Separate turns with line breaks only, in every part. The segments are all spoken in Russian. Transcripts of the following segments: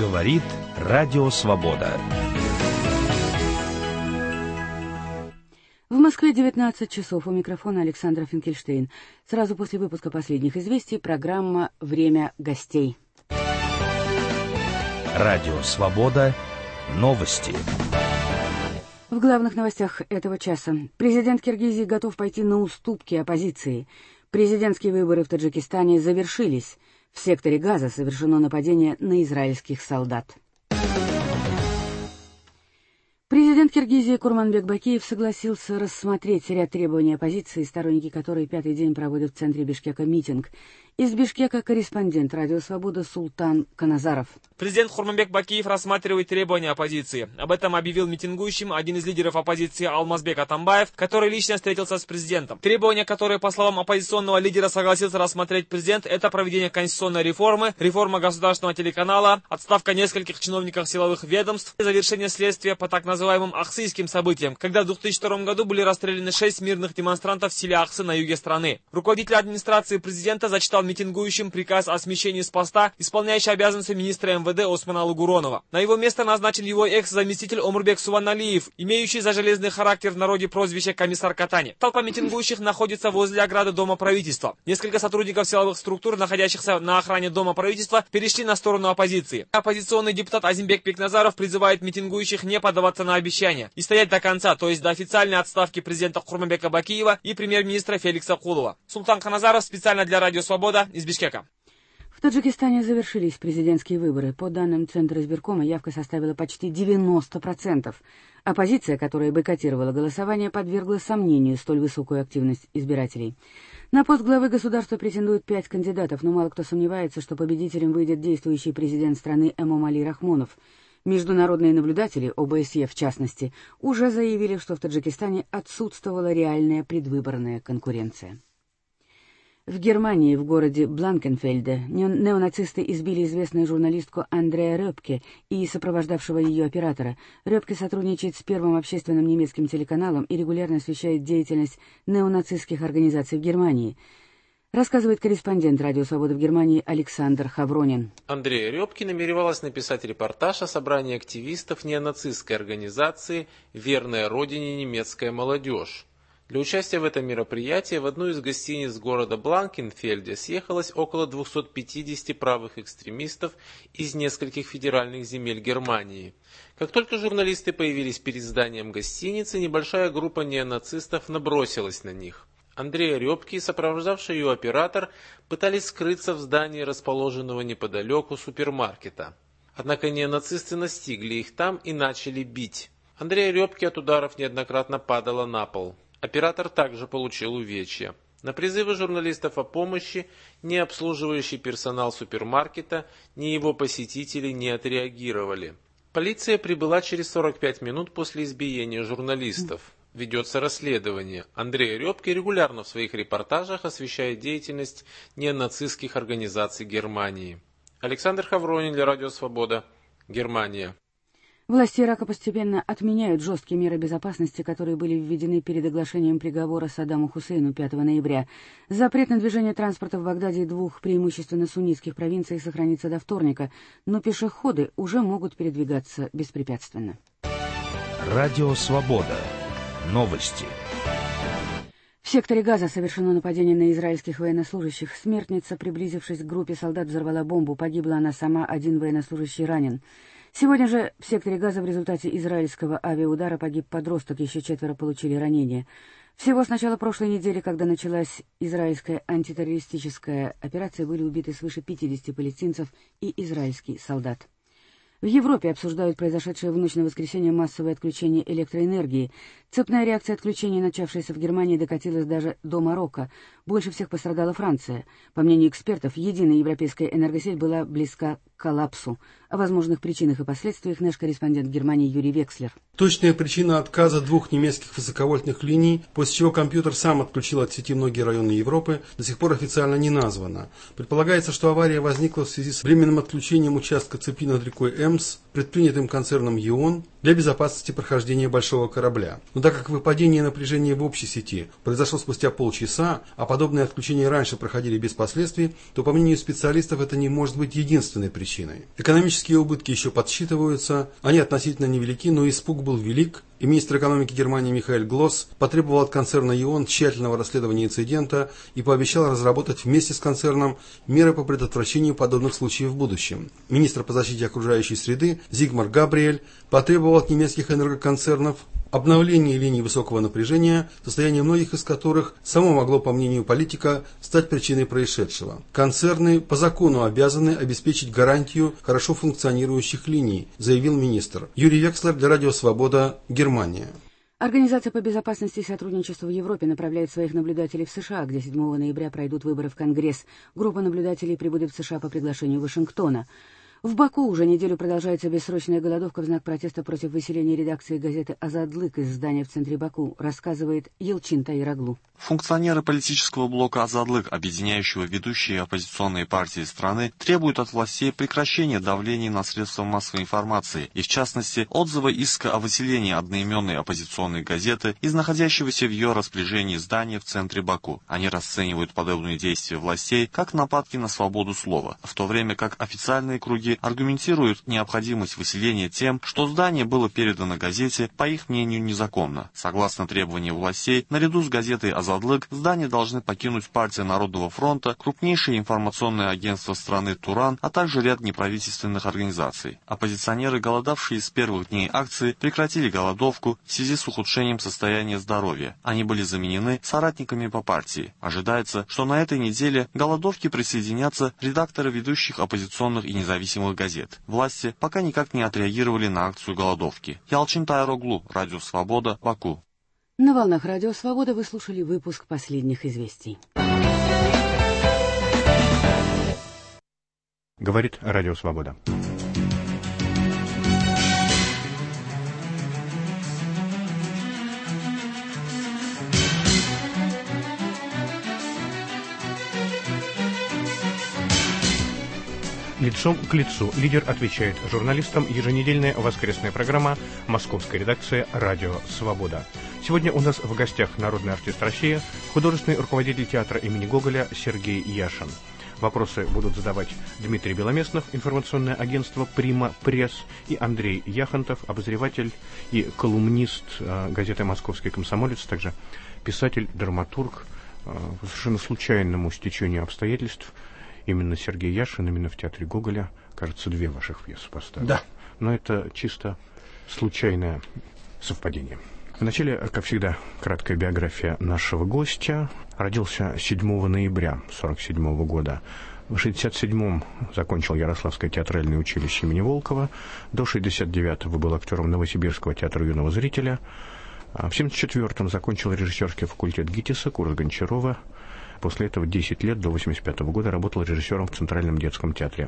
Говорит Радио Свобода.
В Москве 19 часов. У микрофона Александра Финкельштейн. Сразу после выпуска последних известий программа «Время гостей».
Радио Свобода. Новости.
В главных новостях этого часа. Президент Киргизии готов пойти на уступки оппозиции. Президентские выборы в Таджикистане завершились. В секторе Газа совершено нападение на израильских солдат. Президент Киргизии Курманбек Бакиев согласился рассмотреть ряд требований оппозиции, сторонники которой пятый день проводят в центре Бишкека митинг. Из Бишкека корреспондент Радио Свобода Султан Каназаров.
Президент Курманбек Бакиев рассматривает требования оппозиции. Об этом объявил митингующим один из лидеров оппозиции Алмазбек Атамбаев, который лично встретился с президентом. Требования, которые, по словам оппозиционного лидера, согласился рассмотреть президент, это проведение конституционной реформы, реформа государственного телеканала, отставка нескольких чиновников силовых ведомств и завершение следствия по так называемым ахсийским событиям, когда в 2002 году были расстреляны 6 мирных демонстрантов в селе Ахсы на юге страны. Руководитель администрации президента зачитал митингующим приказ о смещении с поста, исполняющий обязанности министра МВД Османа Лугуронова. На его место назначен его экс-заместитель Омурбек Суваналиев, имеющий за железный характер в народе прозвище «Комиссар Катани». Толпа митингующих находится возле ограды Дома правительства. Несколько сотрудников силовых структур, находящихся на охране Дома правительства, перешли на сторону оппозиции. Оппозиционный депутат Азимбек Бекназаров призывает митингующих не поддаваться на обещания и стоять до конца, то есть до официальной отставки президента Курманбека Бакиева и премьер-министра Феликса Кулова. Султан Каназаров специально для Радио Свобода из Бишкека.
В Таджикистане завершились президентские выборы. По данным Центра избиркома, явка составила почти 90%. Оппозиция, которая бойкотировала голосование, подвергла сомнению столь высокую активность избирателей. На пост главы государства претендуют 5 кандидатов, но мало кто сомневается, что победителем выйдет действующий президент страны Эмомали Рахмонов. Международные наблюдатели, ОБСЕ в частности, уже заявили, что в Таджикистане отсутствовала реальная предвыборная конкуренция. В Германии, в городе Бланкенфельде, неонацисты избили известную журналистку Андреа Рёпке и сопровождавшего ее оператора. Рёпке сотрудничает с первым общественным немецким телеканалом и регулярно освещает деятельность неонацистских организаций в Германии. Рассказывает корреспондент Радио Свобода в Германии Александр Хавронин.
Андреа Рёпке намеревалась написать репортаж о собрании активистов неонацистской организации «Верная Родине немецкая молодежь». Для участия в этом мероприятии в одну из гостиниц города Бланкенфельде съехалось около 250 правых экстремистов из нескольких федеральных земель Германии. Как только журналисты появились перед зданием гостиницы, небольшая группа неонацистов набросилась на них. Андреа Рёпке и сопровождавший ее оператор пытались скрыться в здании, расположенного неподалеку супермаркета. Однако неонацисты настигли их там и начали бить. Андреа Рёпке от ударов неоднократно падала на пол. Оператор также получил увечья. На призывы журналистов о помощи ни обслуживающий персонал супермаркета, ни его посетители не отреагировали. Полиция прибыла через 45 минут после избиения журналистов. Ведется расследование. Андреа Рёпке регулярно в своих репортажах освещает деятельность неонацистских организаций Германии. Александр Хавронин для Радио Свобода, Германия.
Власти Ирака постепенно отменяют жесткие меры безопасности, которые были введены перед оглашением приговора Саддаму Хусейну 5 ноября. Запрет на движение транспорта в Багдаде и 2 преимущественно суннитских провинциях сохранится до вторника, но пешеходы уже могут передвигаться беспрепятственно.
Радио Свобода. Новости.
В секторе Газа совершено нападение на израильских военнослужащих. Смертница, приблизившись к группе солдат, взорвала бомбу. Погибла она сама, 1 военнослужащий ранен. Сегодня же в секторе Газа в результате израильского авиаудара погиб подросток, еще 4 получили ранения. Всего с начала прошлой недели, когда началась израильская антитеррористическая операция, были убиты свыше 50 палестинцев и израильский солдат. В Европе обсуждают произошедшее в ночь на воскресенье массовое отключение электроэнергии. Цепная реакция отключения, начавшаяся в Германии, докатилась даже до Марокко. Больше всех пострадала Франция. По мнению экспертов, единая европейская энергосеть была близка к коллапсу. О возможных причинах и последствиях наш корреспондент Германии Юрий Векслер.
Точная причина отказа 2 немецких высоковольтных линий, после чего компьютер сам отключил от сети многие районы Европы, до сих пор официально не названа. Предполагается, что авария возникла в связи с временным отключением участка цепи над рекой Эмс, предпринятым концерном ЕОН, для безопасности прохождения большого корабля. Но так как выпадение напряжения в общей сети произошло спустя полчаса, а подобные отключения раньше проходили без последствий, то, по мнению специалистов, это не может быть единственной причиной. Экономические убытки еще подсчитываются, они относительно невелики, но испуг был велик, и министр экономики Германии Михаэль Глосс потребовал от концерна ЕОН тщательного расследования инцидента и пообещал разработать вместе с концерном меры по предотвращению подобных случаев в будущем. Министр по защите окружающей среды Зигмар Габриэль потребовал от немецких энергоконцернов обновление линий высокого напряжения, состояние многих из которых само могло, по мнению политика, стать причиной происшедшего. Концерны по закону обязаны обеспечить гарантию хорошо функционирующих линий, заявил министр. Юрий Векслер для Радио Свобода, Германия.
Организация по безопасности и сотрудничеству в Европе направляет своих наблюдателей в США, где 7 ноября пройдут выборы в Конгресс. Группа наблюдателей прибудет в США по приглашению Вашингтона. В Баку уже неделю продолжается бессрочная голодовка в знак протеста против выселения редакции газеты «Азадлык» из здания в центре Баку, рассказывает Елчин Таир-Оглу.
Функционеры политического блока «Азадлык», объединяющего ведущие оппозиционные партии страны, требуют от властей прекращения давления на средства массовой информации и, в частности, отзыва иска о выселении одноименной оппозиционной газеты из находящегося в ее распоряжении здания в центре Баку. Они расценивают подобные действия властей как нападки на свободу слова, в то время как официальные круги аргументируют необходимость выселения тем, что здание было передано газете, по их мнению, незаконно. Согласно требованиям властей, наряду с газетой «Азадлык» здание должны покинуть партия Народного фронта, крупнейшее информационное агентство страны «Туран», а также ряд неправительственных организаций. Оппозиционеры, голодавшие с первых дней акции, прекратили голодовку в связи с ухудшением состояния здоровья. Они были заменены соратниками по партии. Ожидается, что на этой неделе к голодовке присоединятся редакторы ведущих оппозиционных и независимых газет. Власти пока никак не отреагировали на акцию голодовки. Елчин Таир-Оглу, Радио Свобода, Баку.
На волнах Радио Свобода вы слушали выпуск последних известий.
Говорит Радио Свобода. Лицом к лицу лидер отвечает журналистам. Еженедельная воскресная программа московской редакции «Радио Свобода». Сегодня у нас в гостях народный артист России, художественный руководитель театра имени Гоголя Сергей Яшин. Вопросы будут задавать Дмитрий Беломеснов, информационное агентство «Прима Пресс», и Андрей Яхонтов, обозреватель и колумнист газеты «Московский комсомолец», также писатель, драматург. По совершенно случайному стечению обстоятельств именно Сергей Яшин, именно в театре Гоголя, кажется, 2 ваших пьесы поставил. Да. Но это чисто случайное совпадение. Вначале, как всегда, краткая биография нашего гостя. Родился 7 ноября 1947 года. В 1967-м закончил Ярославское театральное училище имени Волкова. До 1969-го был актером Новосибирского театра юного зрителя. В 1974-м закончил режиссерский факультет ГИТИСа, курс Гончарова. После этого 10 лет, до 1985 года, работал режиссером в Центральном детском театре.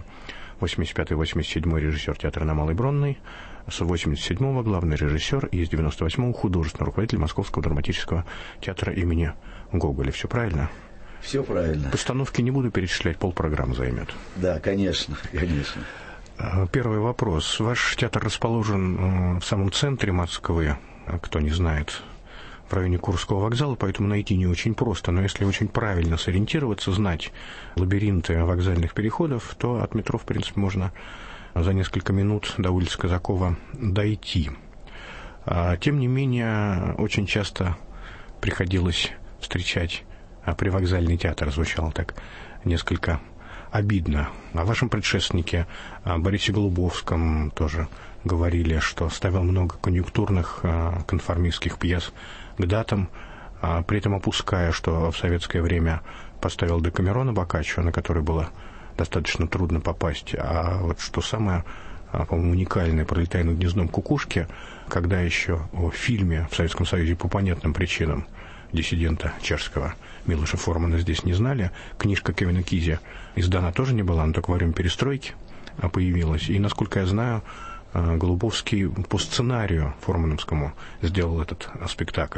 85-87 режиссер театра на Малой Бронной, с 87-го главный режиссер и с 98-го художественный руководитель Московского драматического театра имени Гоголя. Все правильно?
Все правильно.
Постановки не буду перечислять, полпрограммы займет.
Да, конечно, конечно.
Первый вопрос. Ваш театр расположен в самом центре Москвы, кто не знает, в районе Курского вокзала, поэтому найти не очень просто. Но если очень правильно сориентироваться, знать лабиринты вокзальных переходов, то от метро, в принципе, можно за несколько минут до улицы Казакова дойти. Тем не менее, очень часто приходилось встречать привокзальный театр. Звучало так несколько обидно. О вашем предшественнике Борисе Голубовском тоже говорили, что ставил много конъюнктурных конформистских пьес к датам, при этом опуская, что в советское время поставил Декамерона Боккаччо, на который было достаточно трудно попасть. А вот что самое, по-моему, уникальное, «Пролетая над гнездом кукушки», когда еще о фильме в Советском Союзе по понятным причинам диссидента чешского Милоша Формана здесь не знали, книжка Кевина Кизи издана тоже не была, но только во время перестройки появилась. И, насколько я знаю, Голубовский по сценарию формановскому сделал этот спектакль.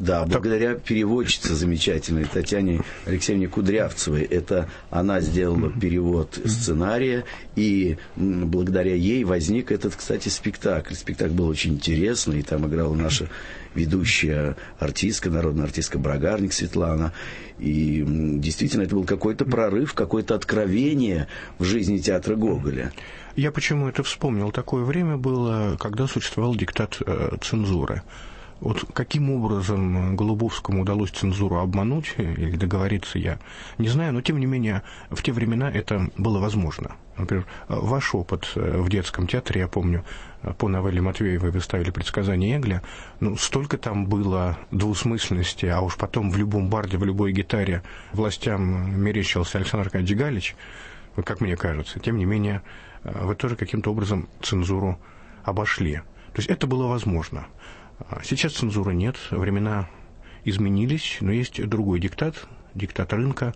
Да, благодаря переводчице замечательной Татьяне Алексеевне Кудрявцевой. Это она сделала перевод сценария, и благодаря ей возник этот, кстати, спектакль. Спектакль был очень интересный, и там играла наша ведущая артистка, народная артистка Брагарник Светлана. И действительно, это был какой-то прорыв, какое-то откровение в жизни театра Гоголя.
Я почему это вспомнил? Такое время было, когда существовал диктат цензуры. Вот каким образом Голубовскому удалось цензуру обмануть или договориться, я не знаю, но тем не менее в те времена это было возможно. Например, ваш опыт в детском театре, я помню, по новелле Матвеевой вы ставили «Предсказание Эгля», ну, столько там было двусмысленности, а уж потом в любом барде, в любой гитаре властям мерещился Александр Аркадьевич Галич, как мне кажется. Тем не менее, вы тоже каким-то образом цензуру обошли. То есть это было возможно. Сейчас цензуры нет, времена изменились, но есть другой диктат, диктат рынка,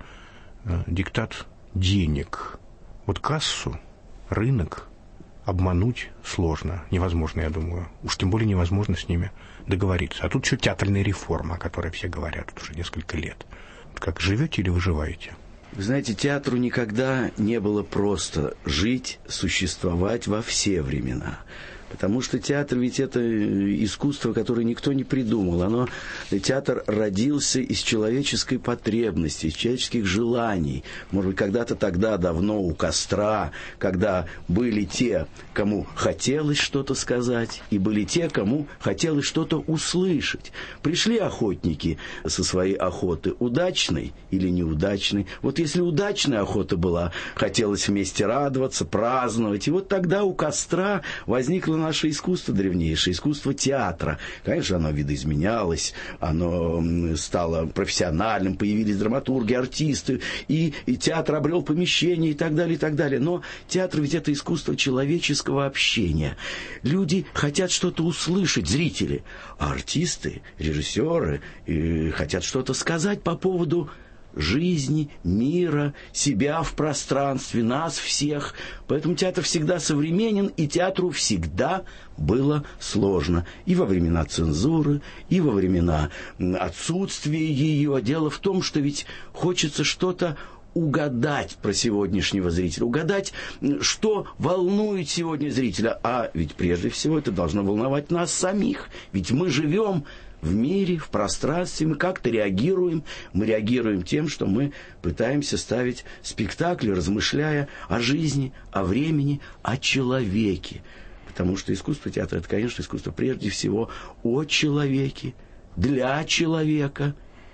диктат денег. Вот кассу, рынок обмануть сложно, невозможно, я думаю. Уж тем более невозможно с ними договориться. А тут еще театральная реформа, о которой все говорят уже несколько лет. Как, живете или выживаете?
Вы знаете, театру никогда не было просто жить, существовать во все времена. Потому что театр ведь это искусство, которое никто не придумал. Театр родился из человеческой потребности, из человеческих желаний. Может быть, когда-то тогда, давно, у костра, когда были те, кому хотелось что-то сказать, и были те, кому хотелось что-то услышать. Пришли охотники со своей охоты, удачной или неудачной. Вот если удачная охота была, хотелось вместе радоваться, праздновать. И вот тогда у костра возникло наше искусство древнейшее, искусство театра. Конечно, оно видоизменялось, оно стало профессиональным, появились драматурги, артисты, и театр обрел помещение и так далее, и так далее. Но театр ведь это искусство человеческого общения. Люди хотят что-то услышать, зрители, а артисты, режиссеры хотят что-то сказать по поводу жизни, мира, себя в пространстве, нас всех. Поэтому театр всегда современен, и театру всегда было сложно. И во времена цензуры, и во времена отсутствия ее. Дело в том, что ведь хочется что-то угадать про сегодняшнего зрителя, угадать, что волнует сегодня зрителя. А ведь прежде всего это должно волновать нас самих. Ведь мы живем в мире, в пространстве, мы как-то реагируем. Мы реагируем тем, что мы пытаемся ставить спектакли, размышляя о жизни, о времени, о человеке. Потому что искусство театра – это, конечно, искусство прежде всего о человеке, для человека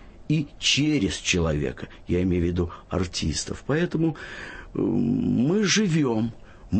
и через человека. Я имею в виду артистов. Поэтому мы живем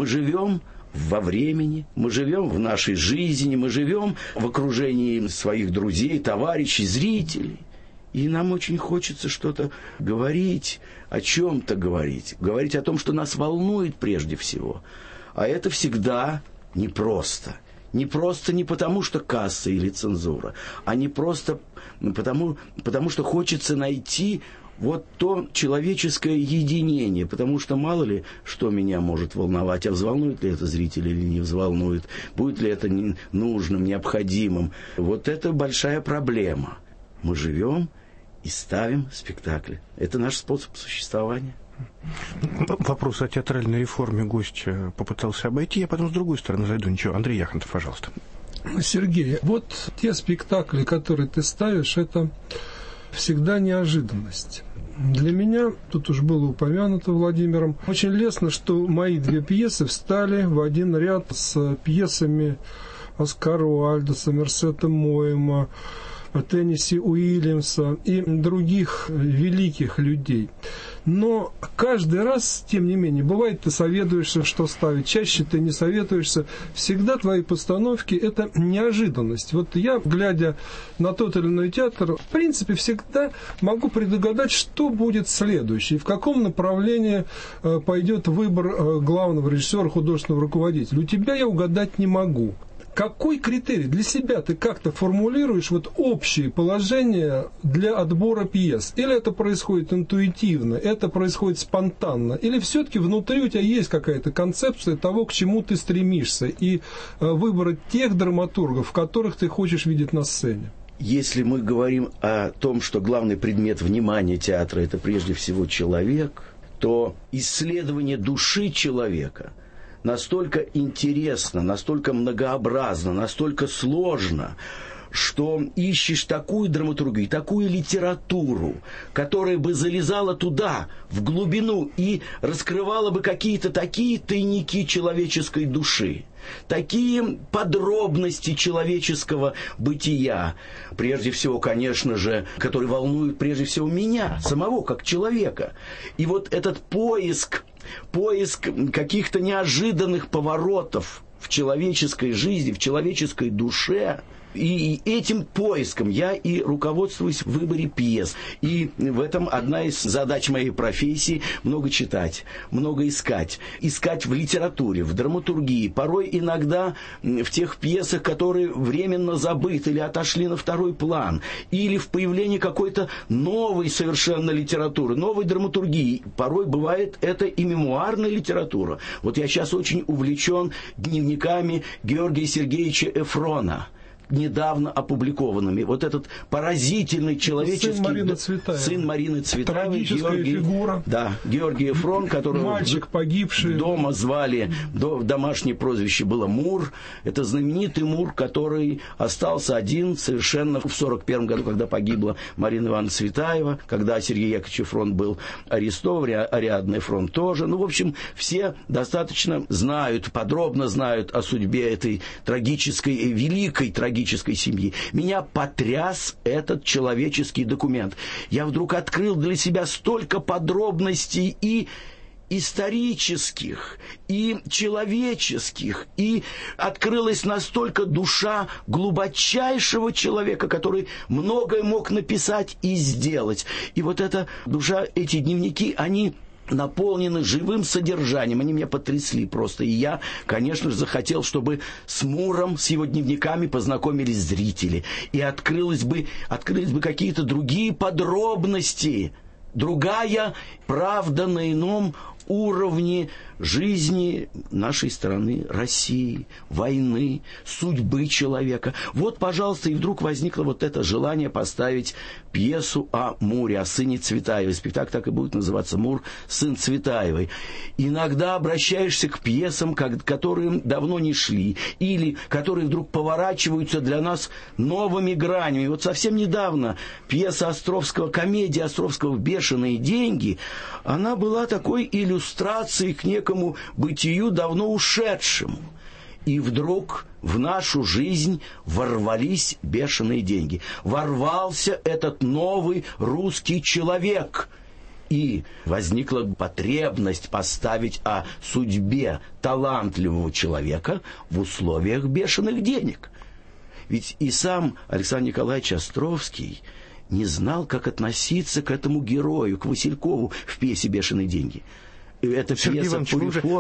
во времени, мы живем в нашей жизни, мы живем в окружении своих друзей, товарищей, зрителей. И нам очень хочется что-то говорить, о чем-то говорить о том, что нас волнует прежде всего. А это всегда непросто. Непросто не потому, что касса или цензура, а не просто потому что хочется найти вот то человеческое единение, потому что мало ли, что меня может волновать, а взволнует ли это зрителя или не взволнует, будет ли это нужным, необходимым. Вот это большая проблема. Мы живем и ставим спектакли. Это наш способ существования.
Вопрос о театральной реформе гость попытался обойти, я потом с другой стороны зайду. Ничего, Андрей Яхонтов, пожалуйста.
Сергей, вот те спектакли, которые ты ставишь, это всегда неожиданность. Для меня, тут уж было упомянуто Владимиром, очень лестно, что мои две пьесы встали в один ряд с пьесами Оскара Уальда, Сомерсета Моэма, Тенниси Уильямса и других великих людей. Но каждый раз, тем не менее, бывает, ты советуешься, что ставить, чаще ты не советуешься. Всегда твои постановки – это неожиданность. Вот я, глядя на тот или иной театр, в принципе, всегда могу предугадать, что будет следующее, в каком направлении пойдет выбор главного режиссера, художественного руководителя. У тебя я угадать не могу. Какой критерий для себя ты как-то формулируешь вот общие положения для отбора пьес? Или это происходит интуитивно, это происходит спонтанно? Или все-таки внутри у тебя есть какая-то концепция того, к чему ты стремишься, и выбора тех драматургов, которых ты хочешь видеть на сцене?
если мы говорим о том, что главный предмет внимания театра – это прежде всего человек, то исследование души человека настолько интересно, настолько многообразно, настолько сложно, что ищешь такую драматургию, такую литературу, которая бы залезала туда, в глубину, и раскрывала бы какие-то такие тайники человеческой души, такие подробности человеческого бытия, прежде всего, конечно же, которые волнуют прежде всего меня, самого, как человека. И вот этот поиск каких-то неожиданных поворотов в человеческой жизни, в человеческой душе, и этим поиском я и руководствуюсь в выборе пьес. И в этом одна из задач моей профессии – много читать, много искать. Искать в литературе, в драматургии, порой иногда в тех пьесах, которые временно забыты или отошли на второй план, или в появлении какой-то новой совершенно литературы, новой драматургии. Порой бывает это и мемуарная литература. Вот я сейчас очень увлечен дневниками Георгия Сергеевича Эфрона, недавно опубликованными. Вот этот поразительный человеческий... Сын Марины Цветаевой.
Трагическая фигура.
Да, Георгий Эфрон, которого
мальчик погибший.
Дома звали, домашнее прозвище было Мур. Это знаменитый Мур, который остался один совершенно в 1941 году, когда погибла Марина Ивановна Цветаева, когда Сергей Яковлевич Эфрон был арестован, Ариадна Эфрон тоже. Ну, в общем, все достаточно знают, подробно знают о судьбе этой трагической, великой трагической семьи. Меня потряс этот человеческий документ. Я вдруг открыл для себя столько подробностей и исторических, и человеческих, и открылась настолько душа глубочайшего человека, который многое мог написать и сделать. И вот эта душа, эти дневники, они наполнены живым содержанием. Они меня потрясли просто. И я, конечно же, захотел, чтобы с Муром, с его дневниками познакомились зрители. И открылись бы какие-то другие подробности. Другая правда на ином уровне жизни нашей страны, России, войны, судьбы человека. Вот, пожалуйста, и вдруг возникло вот это желание поставить пьесу о Муре, о сыне Цветаевой. Спектакль так и будет называться «Мур, сын Цветаевой». Иногда обращаешься к пьесам, которые давно не шли, или которые вдруг поворачиваются для нас новыми гранями. Вот совсем недавно пьеса Островского, комедия Островского «Бешеные деньги», она была такой иллюстрацией к некому бытию давно ушедшему. И вдруг в нашу жизнь ворвались бешеные деньги. Ворвался этот новый русский человек. И возникла потребность поставить о судьбе талантливого человека в условиях бешеных денег. Ведь и сам Александр Николаевич Островский не знал, как относиться к этому герою, к Василькову в пьесе «Бешеные деньги». Это
Сергей Иванович,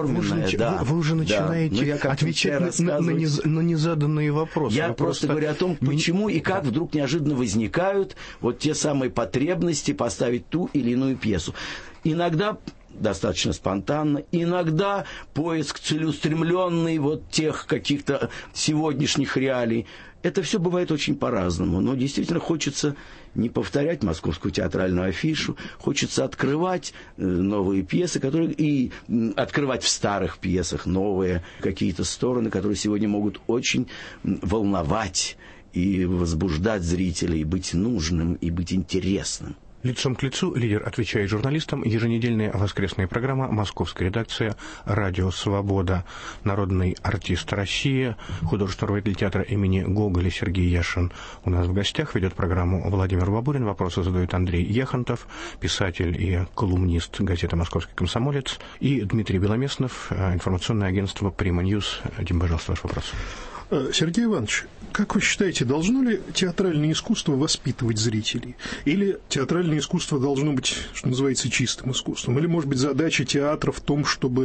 вы уже начинаете отвечать на незаданные вопросы.
Я просто говорю о том, почему и как вдруг неожиданно возникают вот те самые потребности поставить ту или иную пьесу. Иногда достаточно спонтанно, иногда поиск целеустремленный вот тех каких-то сегодняшних реалий. Это все бывает очень по-разному, но действительно хочется не повторять московскую театральную афишу, хочется открывать новые пьесы, и открывать в старых пьесах новые какие-то стороны, которые сегодня могут очень волновать и возбуждать зрителей, и быть нужным, и быть интересным.
Лицом к лицу лидер отвечает журналистам. Еженедельная воскресная программа «Московская редакция», «Радио Свобода», народный артист России, художественный руководитель театра имени Гоголя Сергей Яшин у нас в гостях. Ведет программу Владимир Бабурин. Вопросы задает Андрей Яхонтов, писатель и колумнист газеты «Московский комсомолец». И Дмитрий Беломеснов, информационное агентство «Прима Ньюс». Дим, пожалуйста, ваш вопрос.
Сергей Иванович, как вы считаете, должно ли театральное искусство воспитывать зрителей? Или театральное искусство должно быть, что называется, чистым искусством? Или, может быть, задача театра в том, чтобы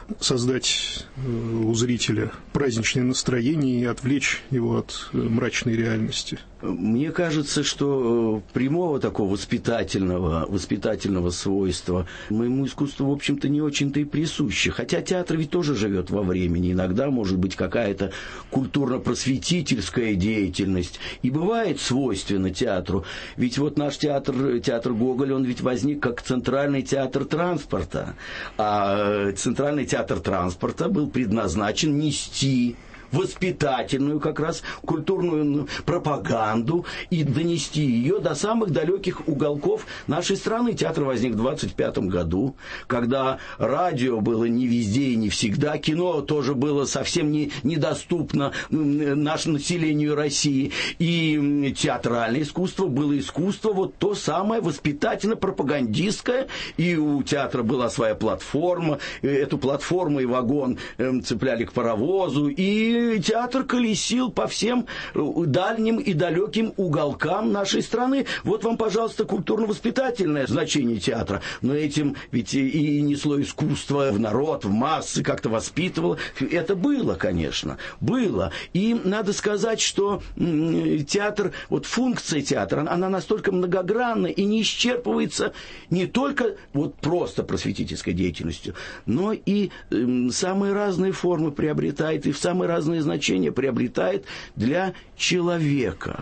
создать у зрителя праздничное настроение и отвлечь его от мрачной реальности?
Мне кажется, что прямого такого воспитательного свойства моему искусству, в общем-то, не очень-то и присуще. Хотя театр ведь тоже живет во времени. Иногда может быть какая-то культура культурно-просветительская деятельность и бывает свойственна театру. Ведь вот наш театр Гоголя, он ведь возник как центральный театр транспорта. А центральный театр транспорта был предназначен нести воспитательную как раз культурную пропаганду и донести ее до самых далеких уголков нашей страны. Театр возник в 1925 году, когда радио было не везде и не всегда, кино тоже было совсем недоступно нашему населению России, и театральное искусство было искусство вот то самое воспитательно-пропагандистское, и у театра была своя платформа, эту платформу и вагон цепляли к паровозу, и театр колесил по всем дальним и далеким уголкам нашей страны. Вот вам, пожалуйста, культурно-воспитательное значение театра. Но этим ведь и несло искусство в народ, в массы, как-то воспитывало. Это было, конечно, было. И надо сказать, что театр, вот функция театра, она настолько многогранна и не исчерпывается не только вот просто просветительской деятельностью, но и самые разные формы приобретает, и в самые разные значения приобретает для человека.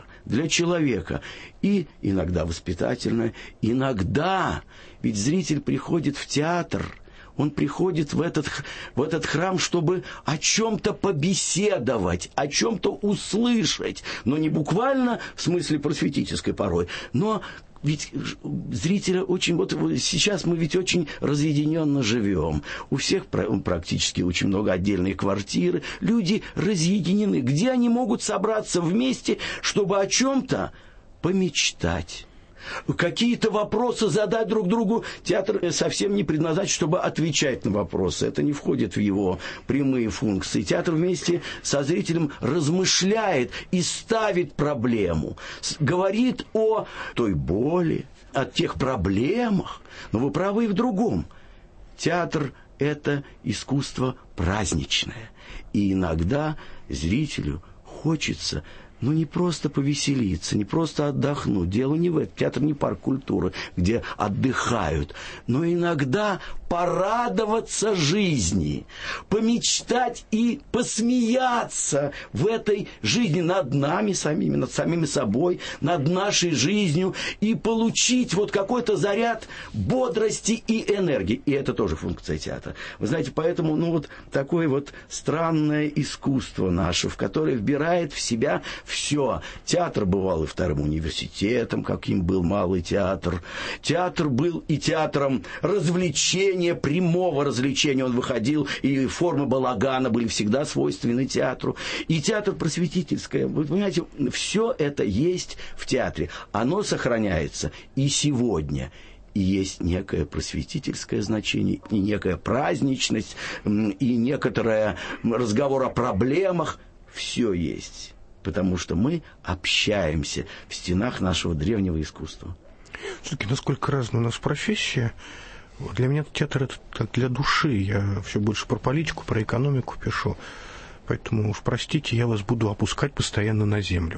И иногда воспитательное, иногда, ведь зритель приходит в театр, он приходит в этот храм, чтобы о чем-то побеседовать, о чем-то услышать, но не буквально в смысле просветительской порой, но ведь зрителя очень... Вот сейчас мы ведь очень разъединенно живем. У всех практически очень много отдельных квартир. Люди разъединены. Где они могут собраться вместе, чтобы о чем-то помечтать? Какие-то вопросы задать друг другу. Театр совсем не предназначен, чтобы отвечать на вопросы. Это не входит в его прямые функции. Театр вместе со зрителем размышляет и ставит проблему. Говорит о той боли, о тех проблемах. Но вы правы и в другом. Театр – это искусство праздничное. И иногда зрителю хочется... не просто повеселиться, не просто отдохнуть. Дело не в этом. Театр не парк культуры, где отдыхают. Но иногда порадоваться жизни, помечтать и посмеяться в этой жизни над нами самими, над самими собой, над нашей жизнью и получить вот какой-то заряд бодрости и энергии. И это тоже функция театра. Вы знаете, поэтому вот такое вот странное искусство наше, в которое вбирает в себя все. Театр бывал и вторым университетом, каким был малый театр. Театр был и театром развлечения, прямого развлечения. Он выходил, и формы балагана были всегда свойственны театру. И театр просветительское. Вы понимаете, все это есть в театре. Оно сохраняется и сегодня. И есть некое просветительское значение, и некая праздничность, и некоторый разговор о проблемах. Все есть. Потому что мы общаемся в стенах нашего древнего искусства.
Все-таки насколько разная у нас профессия. Для меня театр это как для души. Я все больше про политику, про экономику пишу. Поэтому уж простите, я вас буду опускать постоянно на землю.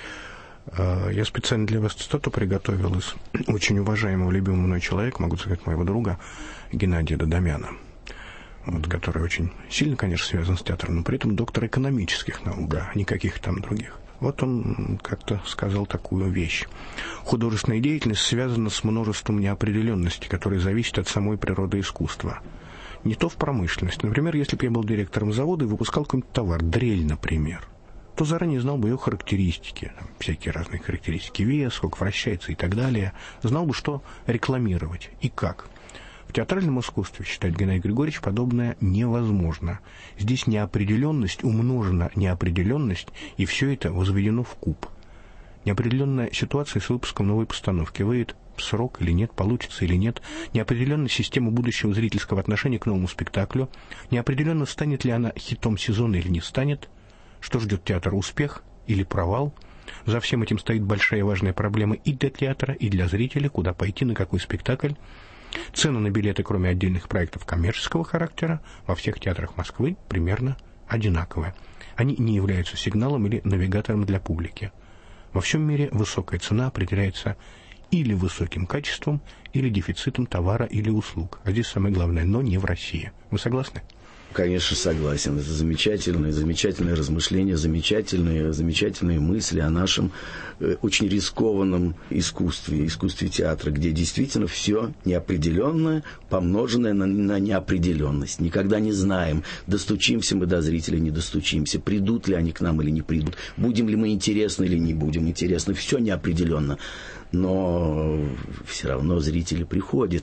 Я специально для вас цитату приготовил из очень уважаемого, любимого мной человека, могу сказать, моего друга Геннадия Додомяна, который очень сильно, конечно, связан с театром, но при этом доктор экономических наук, да, никаких там других. Вот он как-то сказал такую вещь. Художественная деятельность связана с множеством неопределенностей, которые зависят от самой природы искусства. Не то в промышленности. Например, если бы я был директором завода и выпускал какой-нибудь товар, дрель, например, то заранее знал бы ее характеристики, всякие разные характеристики, вес, сколько вращается и так далее. Знал бы, что рекламировать и как. В театральном искусстве, считает Геннадий Григорьевич, подобное невозможно. Здесь неопределенность умножена неопределенность, и все это возведено в куб. Неопределенная ситуация с выпуском новой постановки. Выйдет в срок или нет, получится или нет. Неопределенная система будущего зрительского отношения к новому спектаклю. Неопределенно, станет ли она хитом сезона или не станет. Что ждет театр, успех или провал? За всем этим стоит большая и важная проблема и для театра, и для зрителя, куда пойти, на какой спектакль. Цены на билеты, кроме отдельных проектов коммерческого характера, во всех театрах Москвы примерно одинаковые. Они не являются сигналом или навигатором для публики. Во всем мире высокая цена определяется или высоким качеством, или дефицитом товара или услуг. А здесь самое главное, но не в России. Вы согласны?
Конечно, согласен. Это замечательные размышления, замечательные мысли о нашем очень рискованном искусстве театра, где действительно все неопределенное, помноженное на неопределенность. Никогда не знаем, достучимся мы до зрителей, не достучимся, придут ли они к нам или не придут, будем ли мы интересны или не будем интересны. Все неопределенно. Но все равно зрители приходят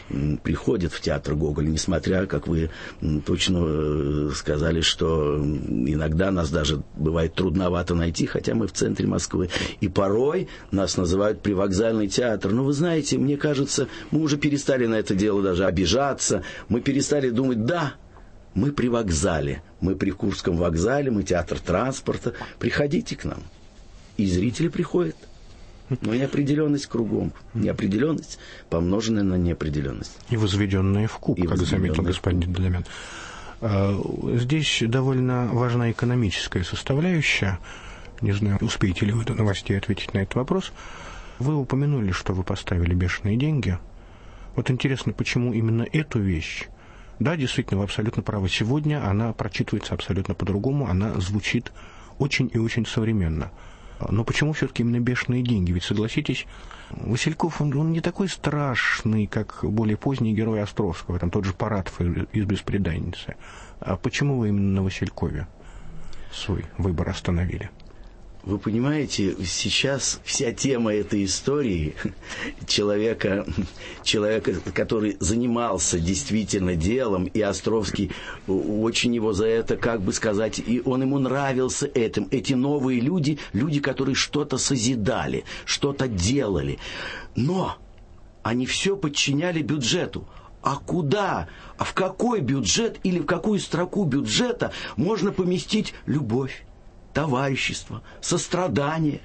в театр Гоголя, несмотря, как вы точно сказали, что иногда нас даже бывает трудновато найти, хотя мы в центре Москвы. И порой нас называют привокзальный театр. Но вы знаете, мне кажется, мы уже перестали на это дело даже обижаться, мы перестали думать, да, мы при вокзале, мы при Курском вокзале, мы театр транспорта, приходите к нам. И зрители приходят. Но неопределенность кругом. Неопределенность, помноженная на неопределенность.
И возведенная в куб, как заметил господин Доломян. Здесь довольно важна экономическая составляющая. Не знаю, успеете ли вы до новостей ответить на этот вопрос. Вы упомянули, что вы поставили «Бешеные деньги». Вот интересно, почему именно эту вещь? Да, действительно, вы абсолютно правы. Сегодня она прочитывается абсолютно по-другому, она звучит очень и очень современно. Но почему все-таки именно «Бешеные деньги»? Ведь, согласитесь, Васильков, он не такой страшный, как более поздний герой Островского, там тот же Паратов из «Бесприданницы». А почему вы именно на Василькове свой выбор остановили?
Вы понимаете, сейчас вся тема этой истории человека, который занимался действительно делом, и Островский очень его за это, как бы сказать, и он ему нравился этим. Эти новые люди, которые что-то созидали, что-то делали. Но они все подчиняли бюджету. А куда, в какой бюджет или в какую строку бюджета можно поместить любовь, товарищество, сострадание?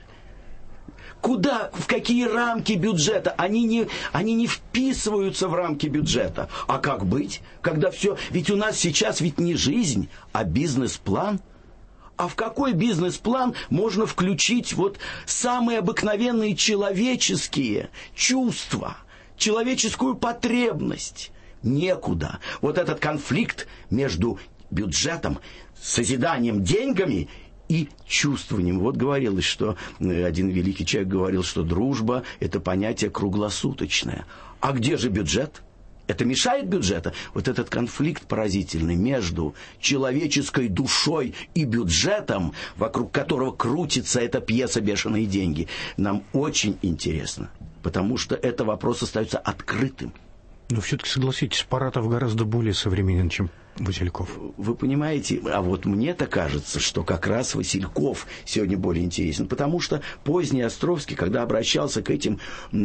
Куда, в какие рамки бюджета? Они не вписываются в рамки бюджета. А как быть, когда все... Ведь у нас сейчас ведь не жизнь, а бизнес-план. А в какой бизнес-план можно включить вот самые обыкновенные человеческие чувства, человеческую потребность? Некуда. Вот этот конфликт между бюджетом, созиданием, деньгами и чувствованием. Вот говорилось, что один великий человек говорил, что дружба – это понятие круглосуточное. А где же бюджет? Это мешает бюджету? Вот этот конфликт поразительный между человеческой душой и бюджетом, вокруг которого крутится эта пьеса «Бешеные деньги», нам очень интересно, потому что этот вопрос остается открытым.
Но все-таки, согласитесь, Паратов гораздо более современен, чем Васильков.
Вы понимаете, а вот мне-то кажется, что как раз Васильков сегодня более интересен, потому что поздний Островский, когда обращался к этим,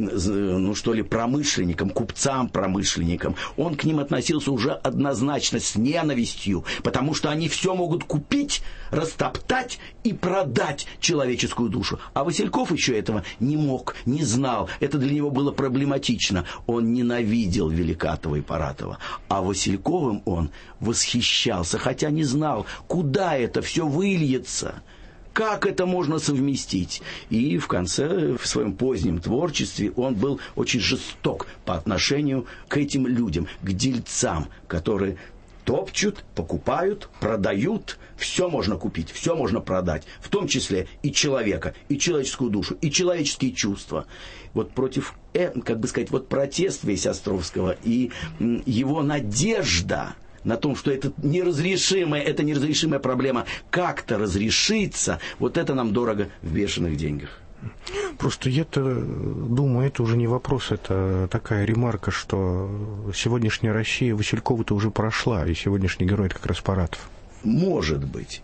промышленникам, купцам-промышленникам, он к ним относился уже однозначно с ненавистью, потому что они все могут купить, растоптать и продать человеческую душу. А Васильков еще этого не мог, не знал. Это для него было проблематично. Он ненавидел Великатова и Паратова. А Васильковым он восхищался, хотя не знал, куда это все выльется, как это можно совместить. И в конце, в своем позднем творчестве, он был очень жесток по отношению к этим людям, к дельцам, которые топчут, покупают, продают. Все можно купить, все можно продать, в том числе и человека, и человеческую душу, и человеческие чувства. Вот против, протест весь Островского и его надежда на том, что это неразрешимая проблема как-то разрешится, вот это нам дорого в «Бешеных деньгах».
Просто я-то думаю, это уже не вопрос, это такая ремарка, что сегодняшняя Россия Василькова-то уже прошла, и сегодняшний герой — это как раз Паратов.
Может быть.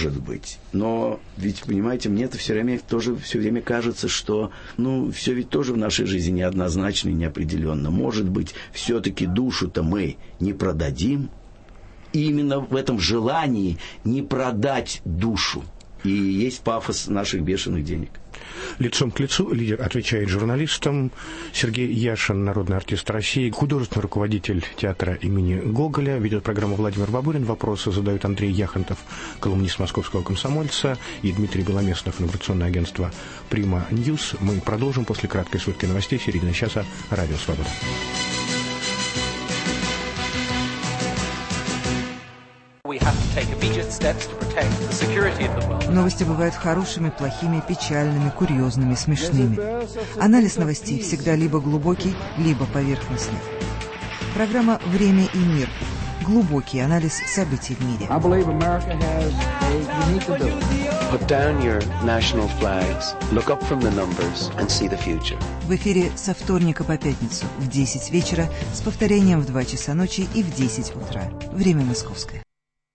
Но ведь, понимаете, мне это все время кажется, что все ведь тоже в нашей жизни неоднозначно и неопределенно. Может быть, все-таки душу-то мы не продадим. И именно в этом желании не продать душу и есть пафос наших «Бешеных денег».
Лицом к лицу лидер отвечает журналистам. Сергей Яшин, народный артист России, художественный руководитель театра имени Гоголя. Ведет программу Владимир Бабурин. Вопросы задают Андрей Яхонтов, колумнист «Московского комсомольца», и Дмитрий Беломеснов, информационное агентство «Прима Ньюс». Мы продолжим после краткой сводки новостей середины часа. Радио «Свобода».
Новости бывают хорошими, плохими, печальными, курьезными, смешными. Анализ новостей всегда либо глубокий, либо поверхностный. Программа «Время и мир». Глубокий анализ событий в мире. В эфире со вторника по пятницу в 10 вечера с повторением в 2 часа ночи и в 10 утра. Время московское.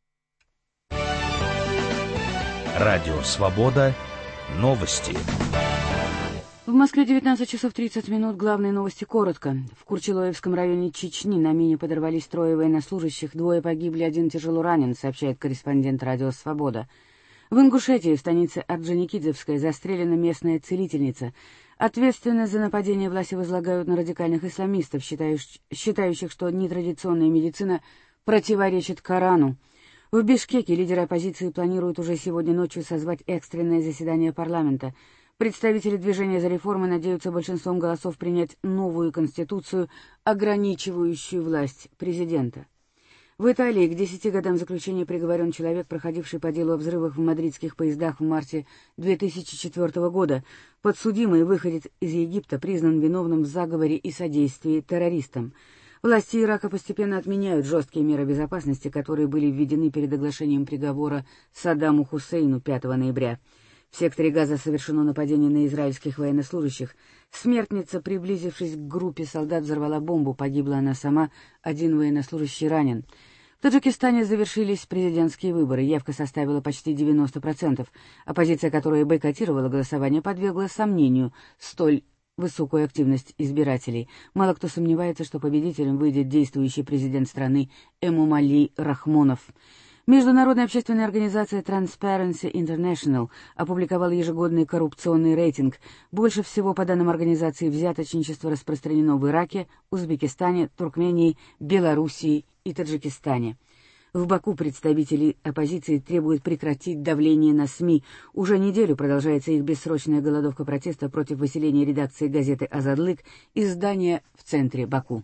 Радио «Свобода». Новости.
В Москве 19 часов 30 минут. Главные новости коротко. В Курчилоевском районе Чечни на мине подорвались 3 военнослужащих, 2 погибли, 1 тяжело ранен, сообщает корреспондент радио «Свобода». В Ингушетии, в станице Орджоникидзевская, застрелена местная целительница. Ответственность за нападение власти возлагают на радикальных исламистов, считающих, что нетрадиционная медицина противоречит Корану. В Бишкеке лидеры оппозиции планируют уже сегодня ночью созвать экстренное заседание парламента. Представители движения за реформы надеются большинством голосов принять новую конституцию, ограничивающую власть президента. В Италии к 10 годам заключения приговорен человек, проходивший по делу о взрывах в мадридских поездах в марте 2004 года. Подсудимый, выходец из Египта, признан виновным в заговоре и содействии террористам. Власти Ирака постепенно отменяют жесткие меры безопасности, которые были введены перед оглашением приговора Саддаму Хусейну 5 ноября. В секторе Газа совершено нападение на израильских военнослужащих. Смертница, приблизившись к группе солдат, взорвала бомбу. Погибла она сама, 1 военнослужащий ранен. В Таджикистане завершились президентские выборы. Явка составила почти 90%. Оппозиция, которая бойкотировала голосование, подвергла сомнению столь высокую активность избирателей. Мало кто сомневается, что победителем выйдет действующий президент страны Эмомали Рахмонов. Международная общественная организация Transparency International опубликовала ежегодный коррупционный рейтинг. Больше всего, по данным организации, взяточничество распространено в Ираке, Узбекистане, Туркмении, Белоруссии и Таджикистане. В Баку представители оппозиции требуют прекратить давление на СМИ. Уже неделю продолжается их бессрочная голодовка протеста против выселения редакции газеты «Азадлык» из здания в центре Баку.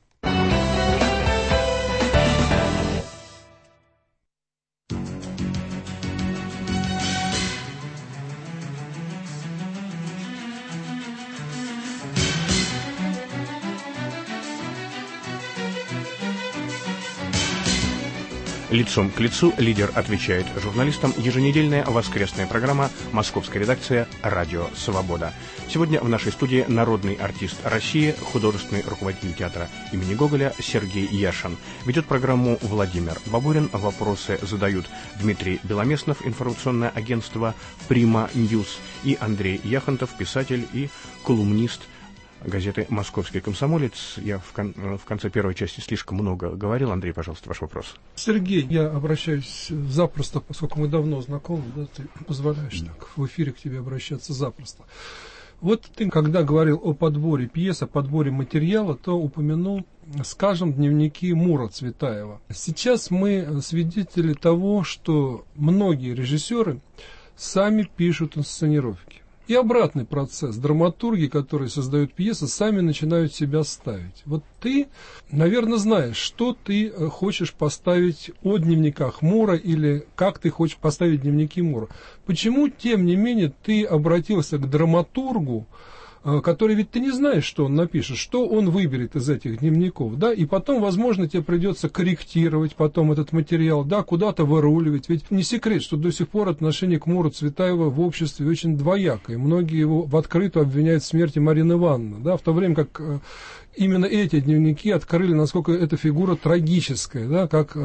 Лицом к лицу лидер отвечает журналистам. Еженедельная воскресная программа «Московская редакция. Радио Свобода». Сегодня в нашей студии народный артист России, художественный руководитель театра имени Гоголя Сергей Яшин. Ведет программу Владимир Бабурин. Вопросы задают Дмитрий Беломеснов, информационное агентство «Прима Ньюс», и Андрей Яхонтов, писатель и колумнист газеты «Московский комсомолец». Я в конце первой части слишком много говорил. Андрей, пожалуйста, ваш вопрос.
Сергей, я обращаюсь запросто, поскольку мы давно знакомы, да, ты позволяешь так в эфире к тебе обращаться запросто. Вот ты, когда говорил о подборе пьес, о подборе материала, то упомянул, скажем, дневники Мура Цветаева. Сейчас мы свидетели того, что многие режиссеры сами пишут инсценировки. И обратный процесс. Драматурги, которые создают пьесы, сами начинают себя ставить. Вот ты, наверное, знаешь, что ты хочешь поставить о дневниках Мура или как ты хочешь поставить дневники Мура. Почему, тем не менее, ты обратился к драматургу, который ведь ты не знаешь, что он напишет, что он выберет из этих дневников, да, и потом, возможно, тебе придется корректировать потом этот материал, да, куда-то выруливать, ведь не секрет, что до сих пор отношение к Муру Цветаева в обществе очень двоякое, многие его в открытую обвиняют в смерти Марины Ивановны, да, в то время как именно эти дневники открыли, насколько эта фигура трагическая, да, как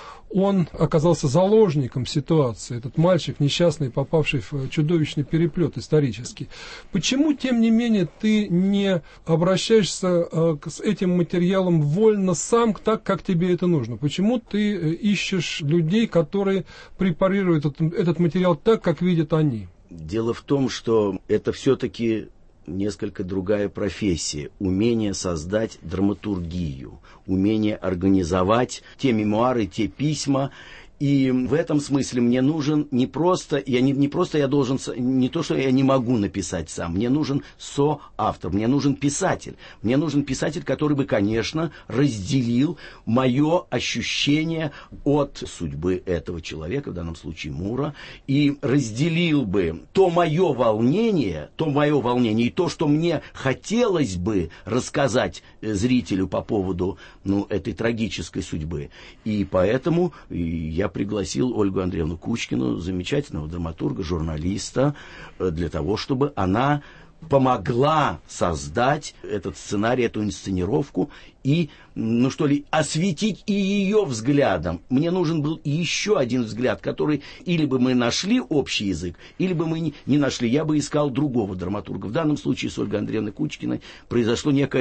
он оказался заложником ситуации, этот мальчик несчастный, попавший в чудовищный переплет исторический. Почему, тем не менее, ты не обращаешься с этим материалом вольно сам, так, как тебе это нужно? Почему ты ищешь людей, которые препарируют этот материал так, как видят они?
Дело в том, что это все-таки несколько другая профессия. Умение создать драматургию, умение организовать те мемуары, те письма И в этом смысле мне нужен не то, что я не могу написать сам, мне нужен соавтор, мне нужен писатель. Мне нужен писатель, который бы, конечно, разделил мое ощущение от судьбы этого человека, в данном случае Мура, и разделил бы то мое волнение и то, что мне хотелось бы рассказать зрителю по поводу этой трагической судьбы. И поэтому я пригласил Ольгу Андреевну Кучкину, замечательного драматурга, журналиста, для того, чтобы она помогла создать этот сценарий, эту инсценировку и, осветить и ее взглядом. Мне нужен был еще один взгляд, который или бы мы нашли общий язык, или бы мы не нашли. Я бы искал другого драматурга. В данном случае с Ольгой Андреевной Кучкиной произошло некая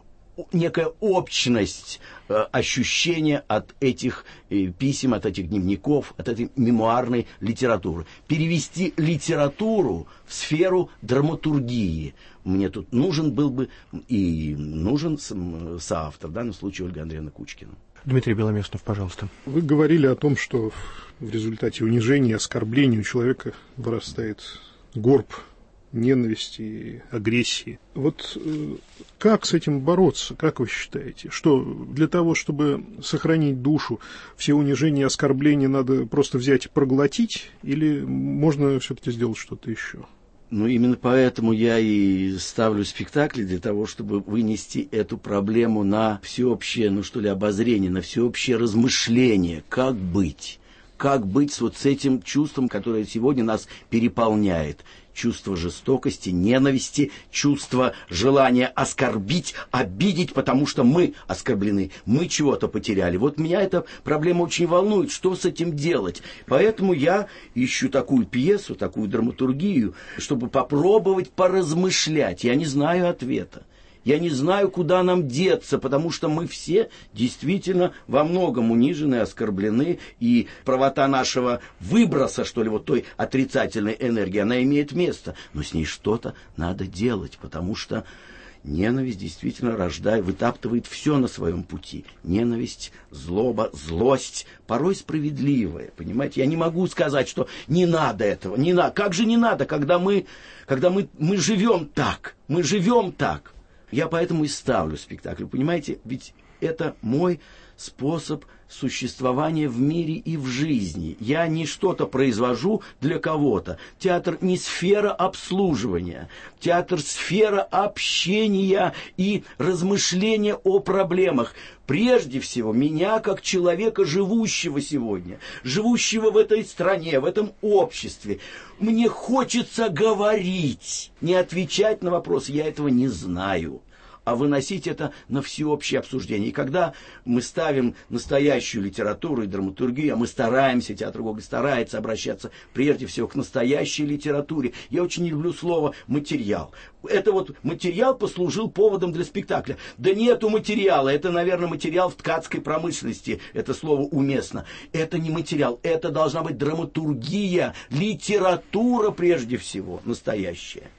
общность ощущения от этих писем, от этих дневников, от этой мемуарной литературы. Перевести литературу в сферу драматургии. Мне тут нужен соавтор, в данном случае Ольга Андреевна Кучкина.
Дмитрий Беломестов, пожалуйста.
Вы говорили о том, что в результате унижения, оскорбления у человека вырастает горб ненависти и агрессии. Вот как с этим бороться, как вы считаете? Что для того, чтобы сохранить душу, все унижения и оскорбления надо просто взять и проглотить, или можно все-таки сделать что-то еще?
Именно поэтому я и ставлю спектакли, для того, чтобы вынести эту проблему на всеобщее, обозрение, на всеобщее размышление, как быть с этим чувством, которое сегодня нас переполняет. Чувство жестокости, ненависти, чувство желания оскорбить, обидеть, потому что мы оскорблены, мы чего-то потеряли. Вот меня эта проблема очень волнует, что с этим делать. Поэтому я ищу такую пьесу, такую драматургию, чтобы попробовать поразмышлять. Я не знаю ответа. Я не знаю, куда нам деться, потому что мы все действительно во многом унижены, оскорблены, и правота нашего выброса, той отрицательной энергии, она имеет место. Но с ней что-то надо делать, потому что ненависть действительно вытаптывает все на своем пути. Ненависть, злоба, злость, порой справедливая, понимаете? Я не могу сказать, что не надо этого, не надо. Как же не надо, когда мы живем так, Я поэтому и ставлю спектакль, понимаете? Ведь это мой способ существования в мире и в жизни. Я не что-то произвожу для кого-то. Театр не сфера обслуживания. Театр — сфера общения и размышления о проблемах. Прежде всего, меня как человека, живущего сегодня, живущего в этой стране, в этом обществе. Мне хочется говорить, не отвечать на вопросы. Я этого не знаю. А выносить это на всеобщее обсуждение. И когда мы ставим настоящую литературу и драматургию, а мы стараемся, театр Гоголя старается обращаться прежде всего к настоящей литературе. Я очень не люблю слово «материал». Это материал послужил поводом для спектакля. Да нету материала. Это, наверное, материал в ткацкой промышленности. Это слово уместно. Это не материал. Это должна быть драматургия, литература прежде всего, настоящая.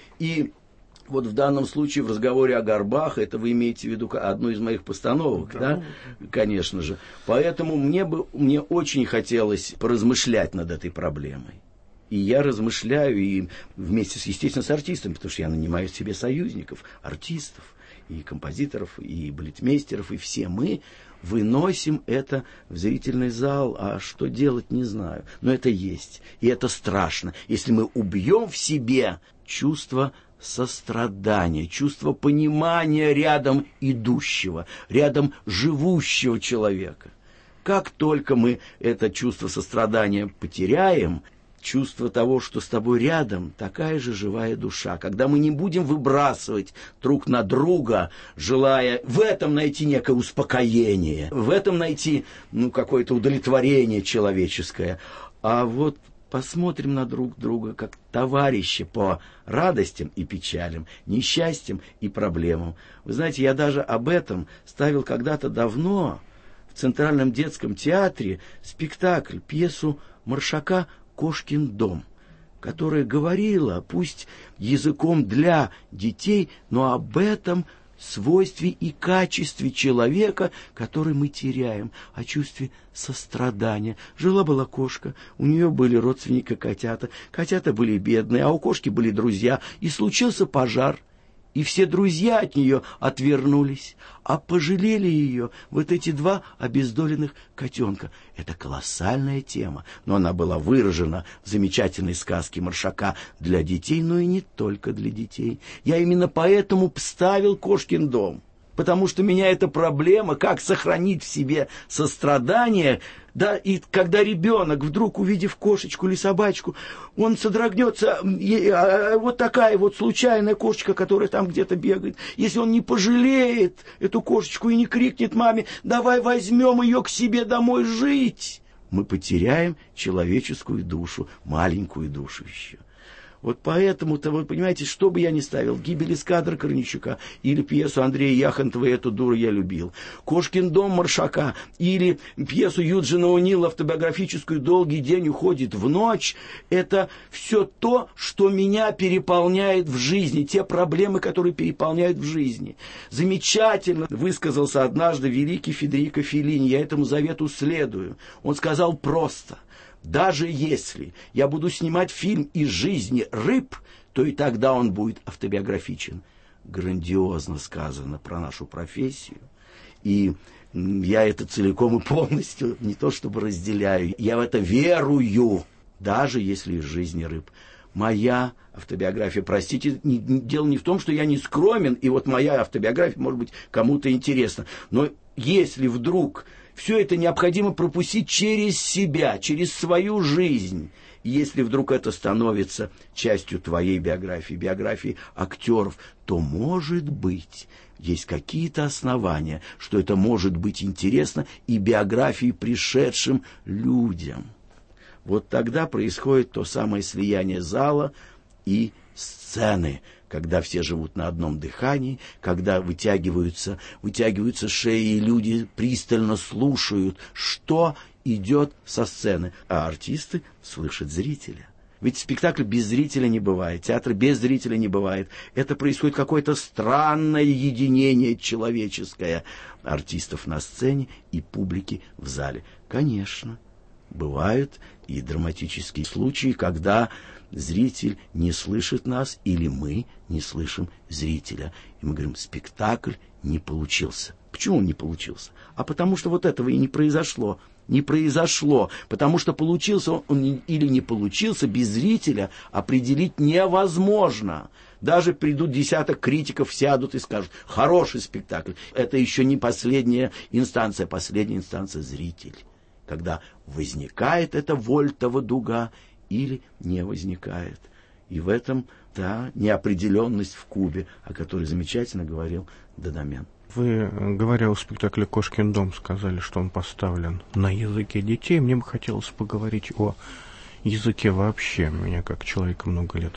И в данном случае в разговоре о горбах, это вы имеете в виду одну из моих постановок, да? Конечно же. Поэтому мне очень хотелось поразмышлять над этой проблемой. И я размышляю и вместе, естественно, с артистами, потому что я нанимаю себе союзников, артистов, и композиторов, и балетмейстеров, и все мы выносим это в зрительный зал, а что делать, не знаю. Но это есть, и это страшно. Если мы убьем в себе чувство сострадания, чувство понимания рядом идущего, рядом живущего человека. Как только мы это чувство сострадания потеряем, чувство того, что с тобой рядом такая же живая душа, когда мы не будем выбрасывать друг на друга, желая в этом найти некое успокоение, в этом найти какое-то удовлетворение человеческое, а посмотрим на друг друга как товарищи по радостям и печалям, несчастьям и проблемам. Вы знаете, я даже об этом ставил когда-то давно в Центральном детском театре спектакль, пьесу Маршака «Кошкин дом», которая говорила, пусть языком для детей, но об этом свойстве и качестве человека, который мы теряем, о чувстве сострадания. Жила-была кошка, у нее были родственники котята, котята были бедные, а у кошки были друзья, и случился пожар. И все друзья от нее отвернулись, а пожалели ее вот эти два обездоленных котенка. Это колоссальная тема, но она была выражена в замечательной сказке Маршака для детей, но и не только для детей. Я именно поэтому вставил «Кошкин дом». Потому что меня эта проблема, как сохранить в себе сострадание, да, и когда ребенок, вдруг увидев кошечку или собачку, он содрогнется, вот такая вот случайная кошечка, которая там где-то бегает, если он не пожалеет эту кошечку и не крикнет маме: давай возьмем ее к себе домой жить, мы потеряем человеческую душу, маленькую душу еще. Вот поэтому-то, вы понимаете, что бы я ни ставил, «Гибель эскадры» Корнейчука или пьесу Андрея Яхонтова «Эту дуру я любил», «Кошкин дом» Маршака или пьесу Юджина О'Нила автобиографическую «Долгий день уходит в ночь», это все то, что меня переполняет в жизни, те проблемы, которые переполняют в жизни. Замечательно высказался однажды великий Федерико Феллини, я этому завету следую. Он сказал просто: даже если я буду снимать фильм из жизни рыб, то и тогда он будет автобиографичен. Грандиозно сказано про нашу профессию. И я это целиком и полностью не то чтобы разделяю, я в это верую, даже если из жизни рыб. Моя автобиография, простите, дело не в том, что я не скромен, и вот моя автобиография, может быть, кому-то интересна. Но если вдруг все это необходимо пропустить через себя, через свою жизнь, и если вдруг это становится частью твоей биографии, биографии актеров, то, может быть, есть какие-то основания, что это может быть интересно и биографии пришедшим людям. Вот тогда происходит то самое слияние зала и сцены, когда все живут на одном дыхании, когда вытягиваются шеи, и люди пристально слушают, что идет со сцены, а артисты слышат зрителя. Ведь спектакль без зрителя не бывает, театр без зрителя не бывает. Это происходит какое-то странное единение человеческое артистов на сцене и публики в зале. Конечно, бывают и драматические случаи, когда зритель не слышит нас, или мы не слышим зрителя. И мы говорим: спектакль не получился. Почему он не получился? А потому что вот этого и не произошло. Не произошло, потому что получился он или не получился, без зрителя определить невозможно. Даже придут десяток критиков, сядут и скажут: хороший спектакль. Это еще не последняя инстанция зритель. Когда возникает эта вольтова дуга или не возникает. И в этом та неопределенность в кубе, о которой замечательно говорил Додомен.
Вы, говоря о спектакле «Кошкин дом», сказали, что он поставлен на языке детей. Мне бы хотелось поговорить о языке вообще. Меня, как человека много лет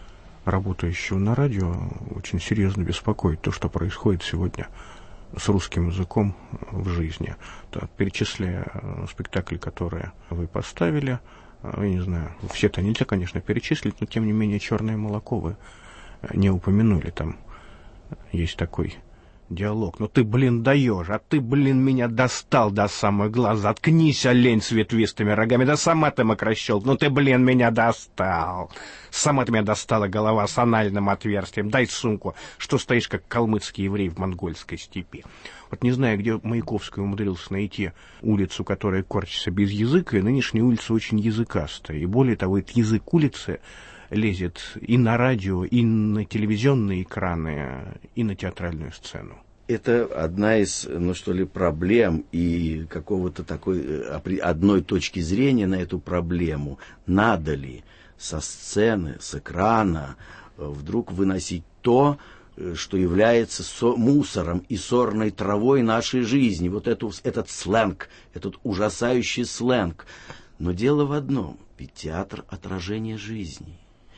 работающего на радио, очень серьезно беспокоит то, что происходит сегодня с русским языком в жизни. Так, перечисляя спектакли, которые вы поставили, я не знаю, все-то нельзя, конечно, перечислить, но тем не менее «Черное молоко» вы не упомянули. Там есть такой диалог: ну ты, даешь, а ты, меня достал до самых глаз. Заткнись, олень с ветвистыми рогами, да сама ты, мокрощелк, ну ты, меня достал. Сама ты меня достала, голова с анальным отверстием. Дай сумку, что стоишь, как калмыцкий еврей в монгольской степи. Вот не знаю, где Маяковский умудрился найти улицу, которая корчится без языка, и нынешняя улица очень языкастая. И более того, этот язык улицы лезет и на радио, и на телевизионные экраны, и на театральную сцену.
Это одна из, проблем и какого-то такой одной точки зрения на эту проблему. Надо ли со сцены, с экрана вдруг выносить то, что является мусором и сорной травой нашей жизни? Вот этот сленг, этот ужасающий сленг. Но дело в одном: ведь театр — отражение жизни.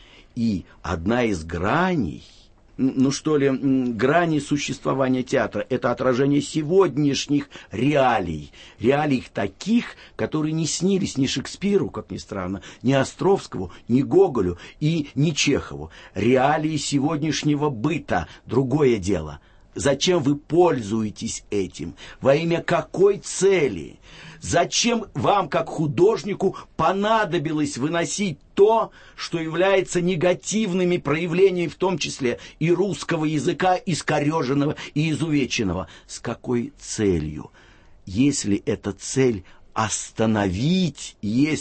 И одна из граней, граней существования театра — это отражение сегодняшних реалий. Реалий таких, которые не снились ни Шекспиру, как ни странно, ни Островскому, ни Гоголю и ни Чехову. Реалии сегодняшнего быта — другое дело. Зачем вы пользуетесь этим? Во имя какой цели? Зачем вам, как художнику, понадобилось выносить то, что является негативными проявлениями, в том числе и русского языка, искореженного и изувеченного? С какой целью? Если эта цель остановить,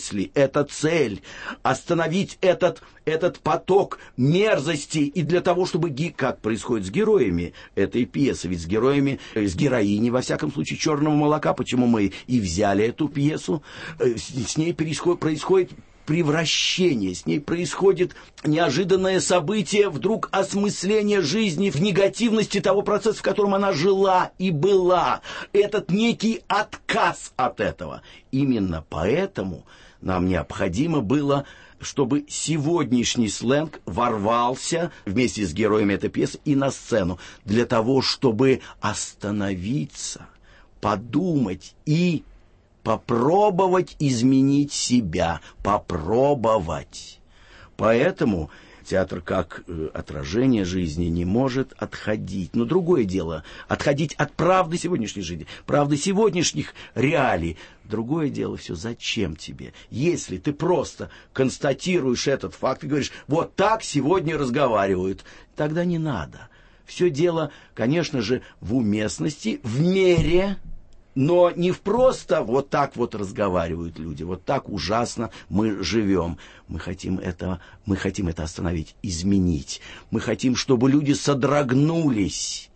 этот поток мерзости, и для того, чтобы, как происходит с героями этой пьесы, ведь с героиней, во всяком случае, «Черного молока», почему мы и взяли эту пьесу, с ней происходит превращение, с ней происходит неожиданное событие, вдруг осмысление жизни в негативности того процесса, в котором она жила и была. Этот некий отказ от этого. Именно поэтому нам необходимо было, чтобы сегодняшний сленг ворвался вместе с героями этой пьесы и на сцену, для того, чтобы остановиться, подумать и попробовать изменить себя, попробовать. Поэтому театр как отражение жизни не может отходить. Но другое дело, отходить от правды сегодняшней жизни, правды сегодняшних реалий. Другое дело все, зачем тебе? Если ты просто констатируешь этот факт и говоришь, вот так сегодня разговаривают, тогда не надо. Все дело, конечно же, в уместности, в мере. Но не просто вот так вот разговаривают люди, вот так ужасно мы живем. Мы хотим это остановить, изменить. Мы хотим, чтобы люди содрогнулись,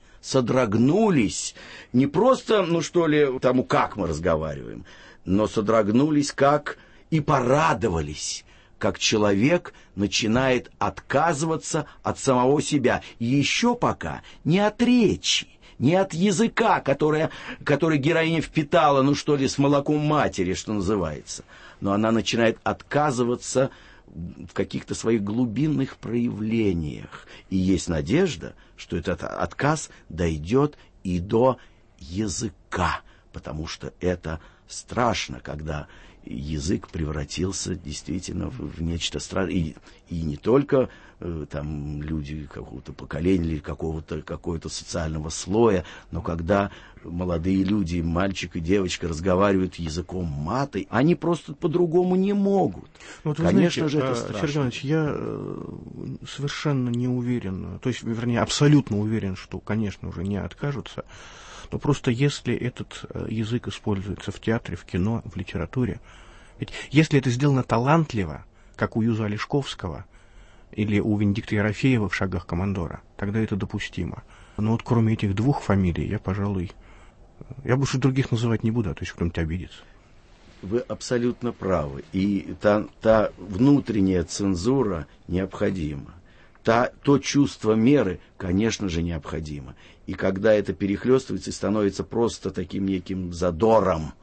не просто, тому, как мы разговариваем, но содрогнулись и порадовались, как человек начинает отказываться от самого себя. И еще пока не от речи, не от языка, который героиня впитала, с молоком матери, что называется. Но она начинает отказываться в каких-то своих глубинных проявлениях. И есть надежда, что этот отказ дойдет и до языка, потому что это страшно, когда язык превратился действительно в нечто страшное. И не только люди какого-то поколения или какого-то социального слоя, но когда молодые люди, мальчик и девочка, разговаривают языком маты, они просто по-другому не могут. Конечно же, это страшно.
Сергей Иванович, я совершенно не уверен, абсолютно уверен, что, конечно, уже не откажутся. Но просто если этот язык используется в театре, в кино, в литературе, ведь если это сделано талантливо, как у Юза Олешковского или у Венедикта Ерофеева в «Шагах командора», тогда это допустимо. Но кроме этих двух фамилий, я больше других называть не буду, а то есть кто-нибудь обидится.
Вы абсолютно правы. И та внутренняя цензура необходима. То чувство меры, конечно же, необходимо. И когда это перехлестывается и становится просто таким неким задором,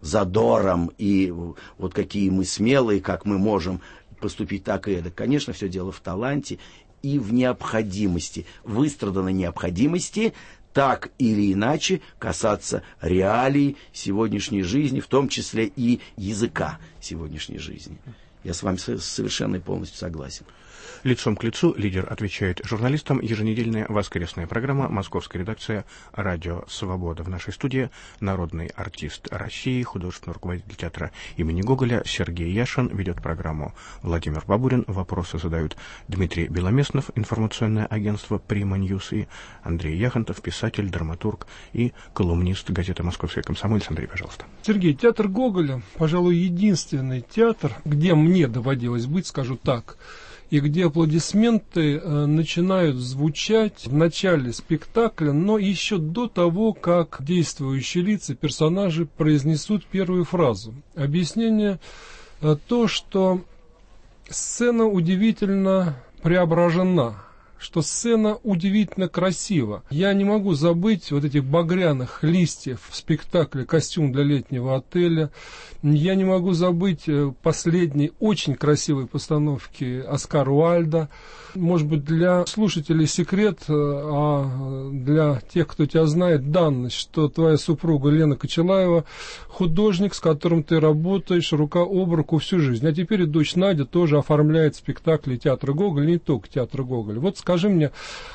и вот какие мы смелые, как мы можем поступить так и это. Конечно, все дело в таланте и в необходимости, выстраданной необходимости, так или иначе касаться реалий сегодняшней жизни, в том числе и языка сегодняшней жизни. Я с вами совершенно и полностью согласен.
Лицом к лицу лидер отвечает журналистам. Еженедельная воскресная программа «Московская редакция. Радио Свобода». В нашей студии народный артист России, художественный руководитель театра имени Гоголя Сергей Яшин. Ведет программу Владимир Бабурин. Вопросы задают Дмитрий Беломеснов, информационное агентство «Прима Ньюс», и Андрей Яхонтов, писатель, драматург и колумнист газеты «Московская комсомолец». Андрей, пожалуйста.
Сергей, театр Гоголя, пожалуй, единственный театр, где мне доводилось быть, скажу так, и где аплодисменты начинают звучать в начале спектакля, но еще до того, как действующие лица, персонажи произнесут первую фразу. Объяснение то, что сцена удивительно преображена, что сцена удивительно красива. Я не могу забыть вот этих багряных листьев в спектакле «Костюм для летнего отеля». Я не могу забыть последней очень красивой постановки Оскара Уайльда. Может быть, для слушателей секрет, а для тех, кто тебя знает, данность, что твоя супруга Лена Кочелаева художник, с которым ты работаешь рука об руку всю жизнь. А теперь и дочь Надя тоже оформляет спектакли театра Гоголя, не только театра Гоголя. Вот скажи, скажи мне,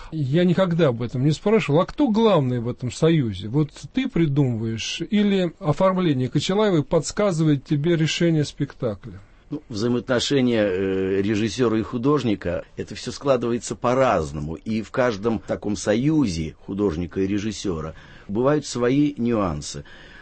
я никогда об этом не спрашивал, а кто главный в этом союзе? Вот ты придумываешь или оформление Кочалаевой подсказывает тебе решение спектакля?
Взаимоотношения режиссера и художника, это все складывается по-разному. И в каждом таком союзе художника и режиссера бывают свои нюансы.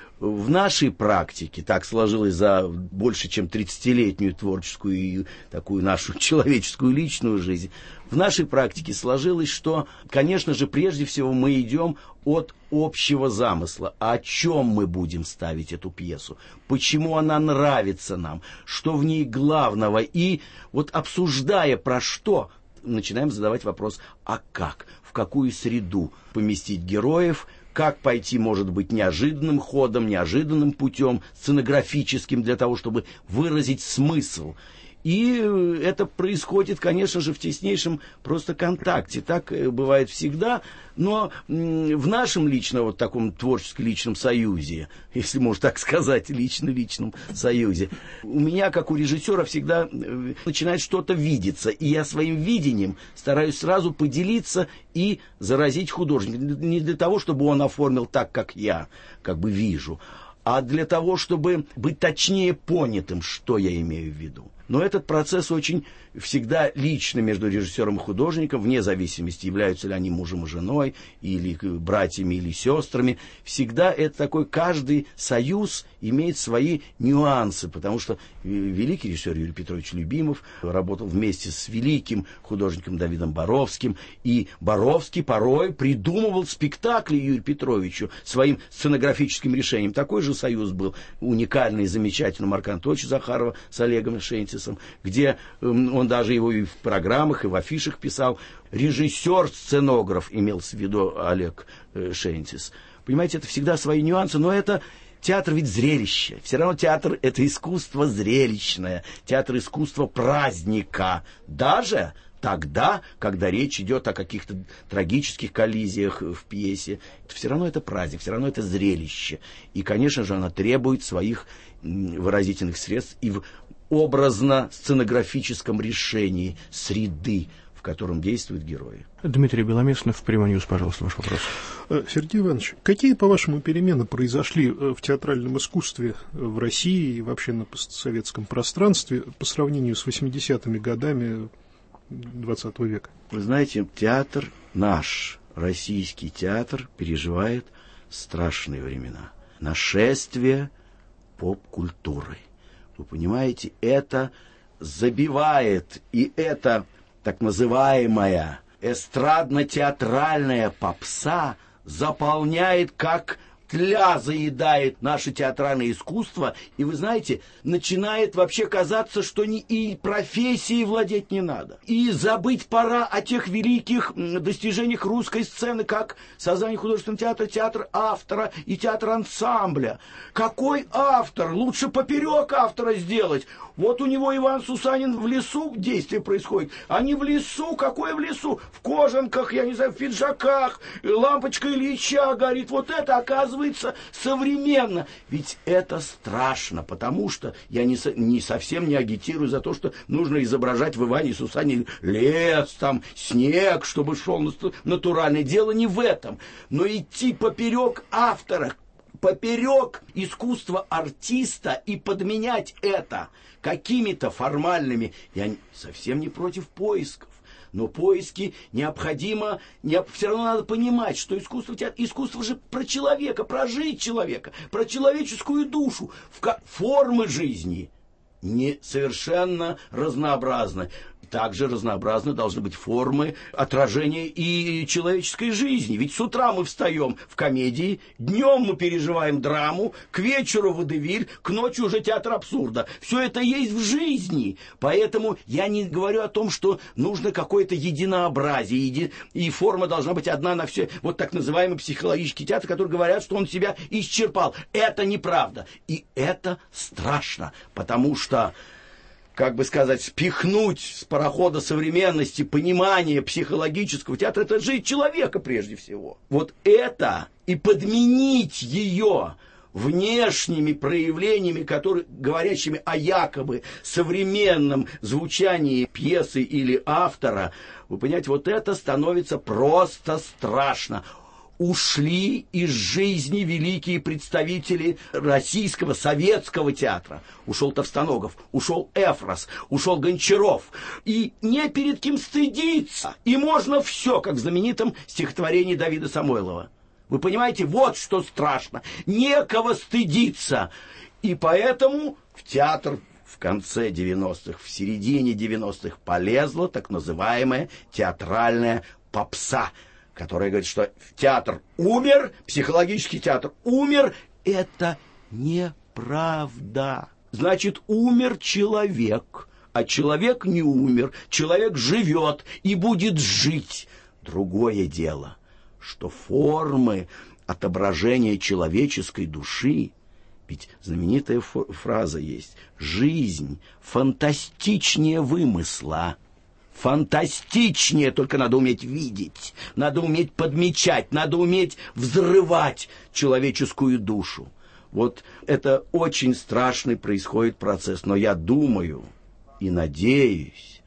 В нашей практике, так сложилось за больше чем 30-летнюю творческую и такую нашу человеческую личную жизнь, в нашей практике сложилось, что, конечно же, прежде всего мы идем от общего замысла. О чем мы будем ставить эту пьесу? Почему она нравится нам? Что в ней главного? И вот обсуждая про что, начинаем задавать вопрос, а как? В какую среду поместить героев? Как пойти, может быть, неожиданным ходом, неожиданным путем, сценографическим, для того, чтобы выразить смысл. И это происходит, конечно же, в теснейшем просто контакте. Так бывает всегда, но в нашем личном, вот таком творческо-личном союзе, если можно так сказать, лично-личном союзе, у меня, как у режиссера, всегда начинает что-то видеться. И я своим видением стараюсь сразу поделиться и заразить художника. Не для того, чтобы он оформил так, как я как бы вижу, а для того, чтобы быть точнее понятым, что я имею в виду. Но этот процесс очень всегда личный между режиссером и художником, вне зависимости, являются ли они мужем и женой, или братьями, или сестрами. Всегда это такой, каждый союз имеет свои нюансы, потому что великий режиссер Юрий Петрович Любимов работал вместе с великим художником Давидом Боровским, и Боровский порой придумывал спектакли Юрию Петровичу своим сценографическим решением. Такой же союз был уникальный и замечательный Марка Анатольевича Захарова с Олегом Шейнцесом, где он даже его и в программах, и в афишах писал. Режиссер-сценограф имелся в виду Олег Шейнцес. Понимаете, это всегда свои нюансы, но это театр ведь зрелище. Все равно театр — это искусство зрелищное, театр — искусство праздника. Даже тогда, когда речь идет о каких-то трагических коллизиях в пьесе, все равно это праздник, все равно это зрелище. И, конечно же, оно требует своих выразительных средств и в образно-сценографическом решении среды, в котором действуют герои.
Дмитрий Беломеснов, Prima News, пожалуйста, ваш вопрос.
Сергей Иванович, какие, по-вашему, перемены произошли в театральном искусстве в России и вообще на постсоветском пространстве по сравнению с 80-ми годами XX века?
Вы знаете, театр наш, российский театр, переживает страшные времена. Нашествие поп-культуры. Вы понимаете, это забивает, и это так называемая эстрадно-театральная попса заполняет, как тля заедает наше театральное искусство, и, вы знаете, начинает вообще казаться, что и профессией владеть не надо. И забыть пора о тех великих достижениях русской сцены, как создание художественного театра, театр автора и театр ансамбля. Какой автор? Лучше поперек автора сделать. Вот у него Иван Сусанин в лесу действие происходит. Они в лесу. Какое в лесу? В кожанках, я не знаю, в пиджаках. Лампочка Ильича горит. Вот это, оказывается, современно. Ведь это страшно, потому что я не совсем не агитирую за то, что нужно изображать в Иване Сусанине лес, там, снег, чтобы шел натуральное. Дело не в этом. Но идти поперек автора, поперек искусства артиста и подменять это какими-то формальными... Я совсем не против поисков, но поиски необходимо... Все равно надо понимать, что искусство же про человека, про жизнь человека, про человеческую душу. Формы жизни не совершенно разнообразны. Также разнообразны должны быть формы отражения и человеческой жизни. Ведь с утра мы встаем в комедии, днем мы переживаем драму, к вечеру водевиль, к ночи уже театр абсурда. Все это есть в жизни. Поэтому я не говорю о том, что нужно какое-то единообразие, и форма должна быть одна на все. Вот так называемый психологический театр, который говорят, что он себя исчерпал. Это неправда. И это страшно, потому что, как бы сказать, спихнуть с парохода современности понимание психологического театра — это жизнь человека прежде всего. Вот это и подменить ее внешними проявлениями, говорящими о якобы современном звучании пьесы или автора, вы понимаете, вот это становится просто страшно. Ушли из жизни великие представители российского, советского театра. Ушел Товстоногов, ушел Эфрос, ушел Гончаров. И не перед кем стыдиться. И можно все, как в знаменитом стихотворении Давида Самойлова. Вы понимаете, вот что страшно. Некого стыдиться. И поэтому в театр в конце 90-х, в середине 90-х полезла так называемая театральная попса, которая говорит, что театр умер, психологический театр умер. Это неправда. Значит, умер человек, а человек не умер. Человек живет и будет жить. Другое дело, что формы отображения человеческой души, ведь знаменитая фраза есть: «Жизнь фантастичнее вымысла». Фантастичнее, только надо уметь видеть, надо уметь подмечать, надо уметь взрывать человеческую душу. Вот это очень страшный происходит процесс, но я думаю и надеюсь,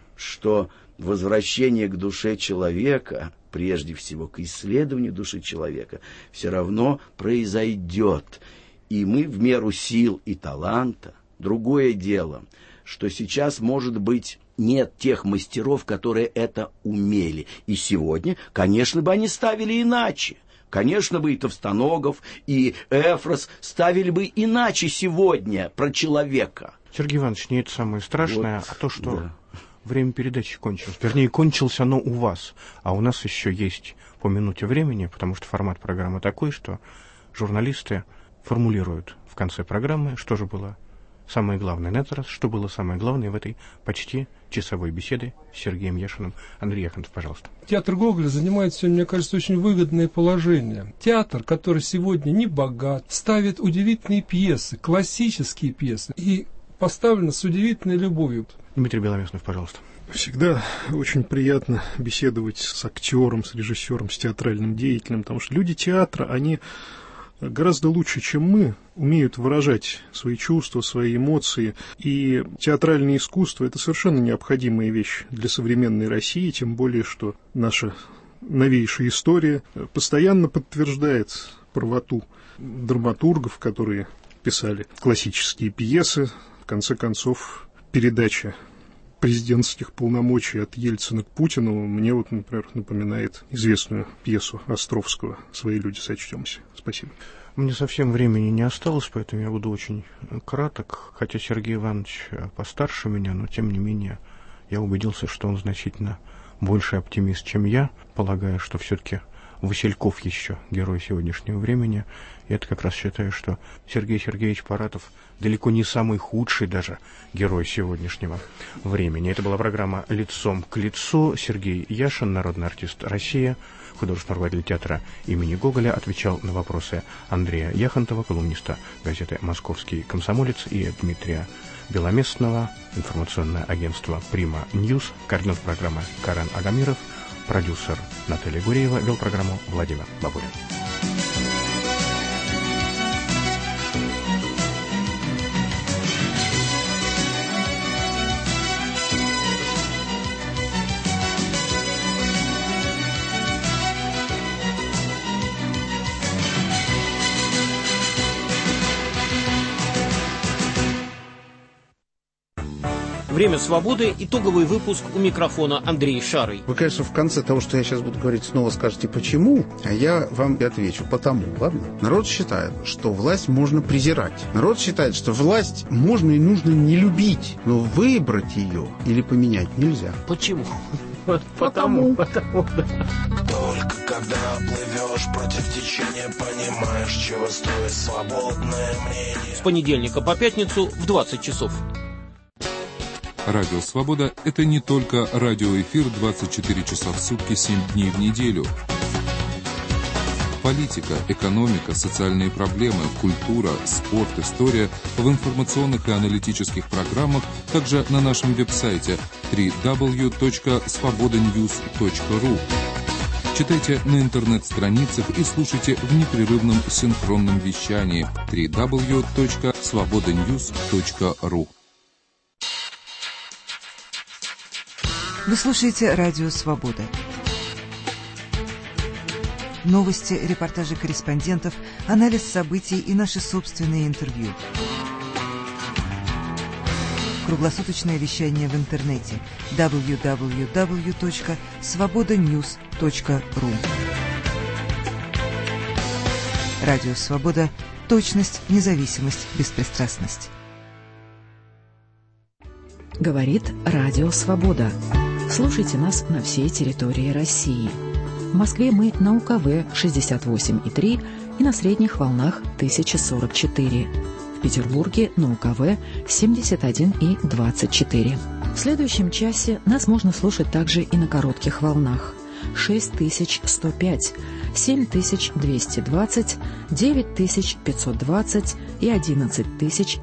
что возвращение к душе человека, прежде всего к исследованию души человека, все равно произойдет. И мы в меру сил и таланта. Другое дело, что сейчас, может быть, нет тех мастеров, которые это умели. И сегодня, конечно бы, они ставили иначе. Конечно бы и Товстоногов, и Эфрос ставили бы иначе сегодня про человека.
Сергей Иванович, не это самое страшное, вот, а то, что время передачи кончилось. Вернее, кончилось оно у вас, а у нас еще есть по минуте времени, потому что формат программы такой, что журналисты формулируют в конце программы, что же было самое главное на этот раз, что было самое главное в этой почти часовой беседы с Сергеем Яшиным. Андрей Яхонтов, пожалуйста.
Театр Гоголя занимает сегодня, мне кажется, очень выгодное положение. Театр, который сегодня не богат, ставит удивительные пьесы, классические пьесы, и поставлено с удивительной любовью.
Дмитрий Беломеснов, пожалуйста.
Всегда очень приятно беседовать с актером, с режиссером, с театральным деятелем, потому что люди театра, они гораздо лучше, чем мы, умеют выражать свои чувства, свои эмоции. И театральное искусство – это совершенно необходимая вещь для современной России, тем более, что наша новейшая история постоянно подтверждает правоту драматургов, которые писали классические пьесы. В конце концов, передача президентских полномочий от Ельцина к Путину мне, вот, например, напоминает известную пьесу Островского «Свои люди, сочтемся». Спасибо.
Мне совсем времени не осталось, поэтому я буду очень краток, хотя Сергей Иванович постарше меня, но тем не менее я убедился, что он значительно больше оптимист, чем я, полагая, что все-таки Васильков еще герой сегодняшнего времени. И это как раз считаю, что Сергей Сергеевич Паратов далеко не самый худший даже герой сегодняшнего времени. Это была программа «Лицом к лицу». Сергей Яшин, народный артист России, художественный руководитель театра имени Гоголя, отвечал на вопросы Андрея Яхонтова, колумниста газеты «Московский комсомолец», и Дмитрия Беломеснова, информационное агентство «Прима Ньюс», координатор программы Карен Агамиров, продюсер Наталья Гуреева, вел программу Владимир Бабурин.
«Время свободы», итоговый выпуск, у микрофона Андрей Шарый.
Вы, конечно, в конце того, что я сейчас буду говорить, снова скажете «почему?», а я вам отвечу «потому». Ладно? Народ считает, что власть можно презирать. Народ считает, что власть можно и нужно не любить, но выбрать ее или поменять нельзя.
Почему?
Потому.
Да.
Только когда плывешь против течения, понимаешь, чего стоит свободное мнение.
С понедельника по пятницу в 20 часов.
Радио «Свобода» — это не только радиоэфир 24 часа в сутки, 7 дней в неделю. Политика, экономика, социальные проблемы, культура, спорт, история в информационных и аналитических программах, также на нашем веб-сайте www.svobodanews.ru. Читайте на интернет-страницах и слушайте в непрерывном синхронном вещании www.svobodanews.ru.
Вы слушаете «Радио Свобода». Новости, репортажи корреспондентов, анализ событий и наши собственные интервью. Круглосуточное вещание в интернете www.svobodanews.ru. Радио Свобода. Точность, независимость, беспристрастность.
Говорит Радио Свобода. Слушайте нас на всей территории России. В Москве мы на УКВ 68,3 и на средних волнах 1044. В Петербурге на УКВ 71,24. В следующем часе нас можно слушать также и на коротких волнах 6105, 7220, 9520 и 11000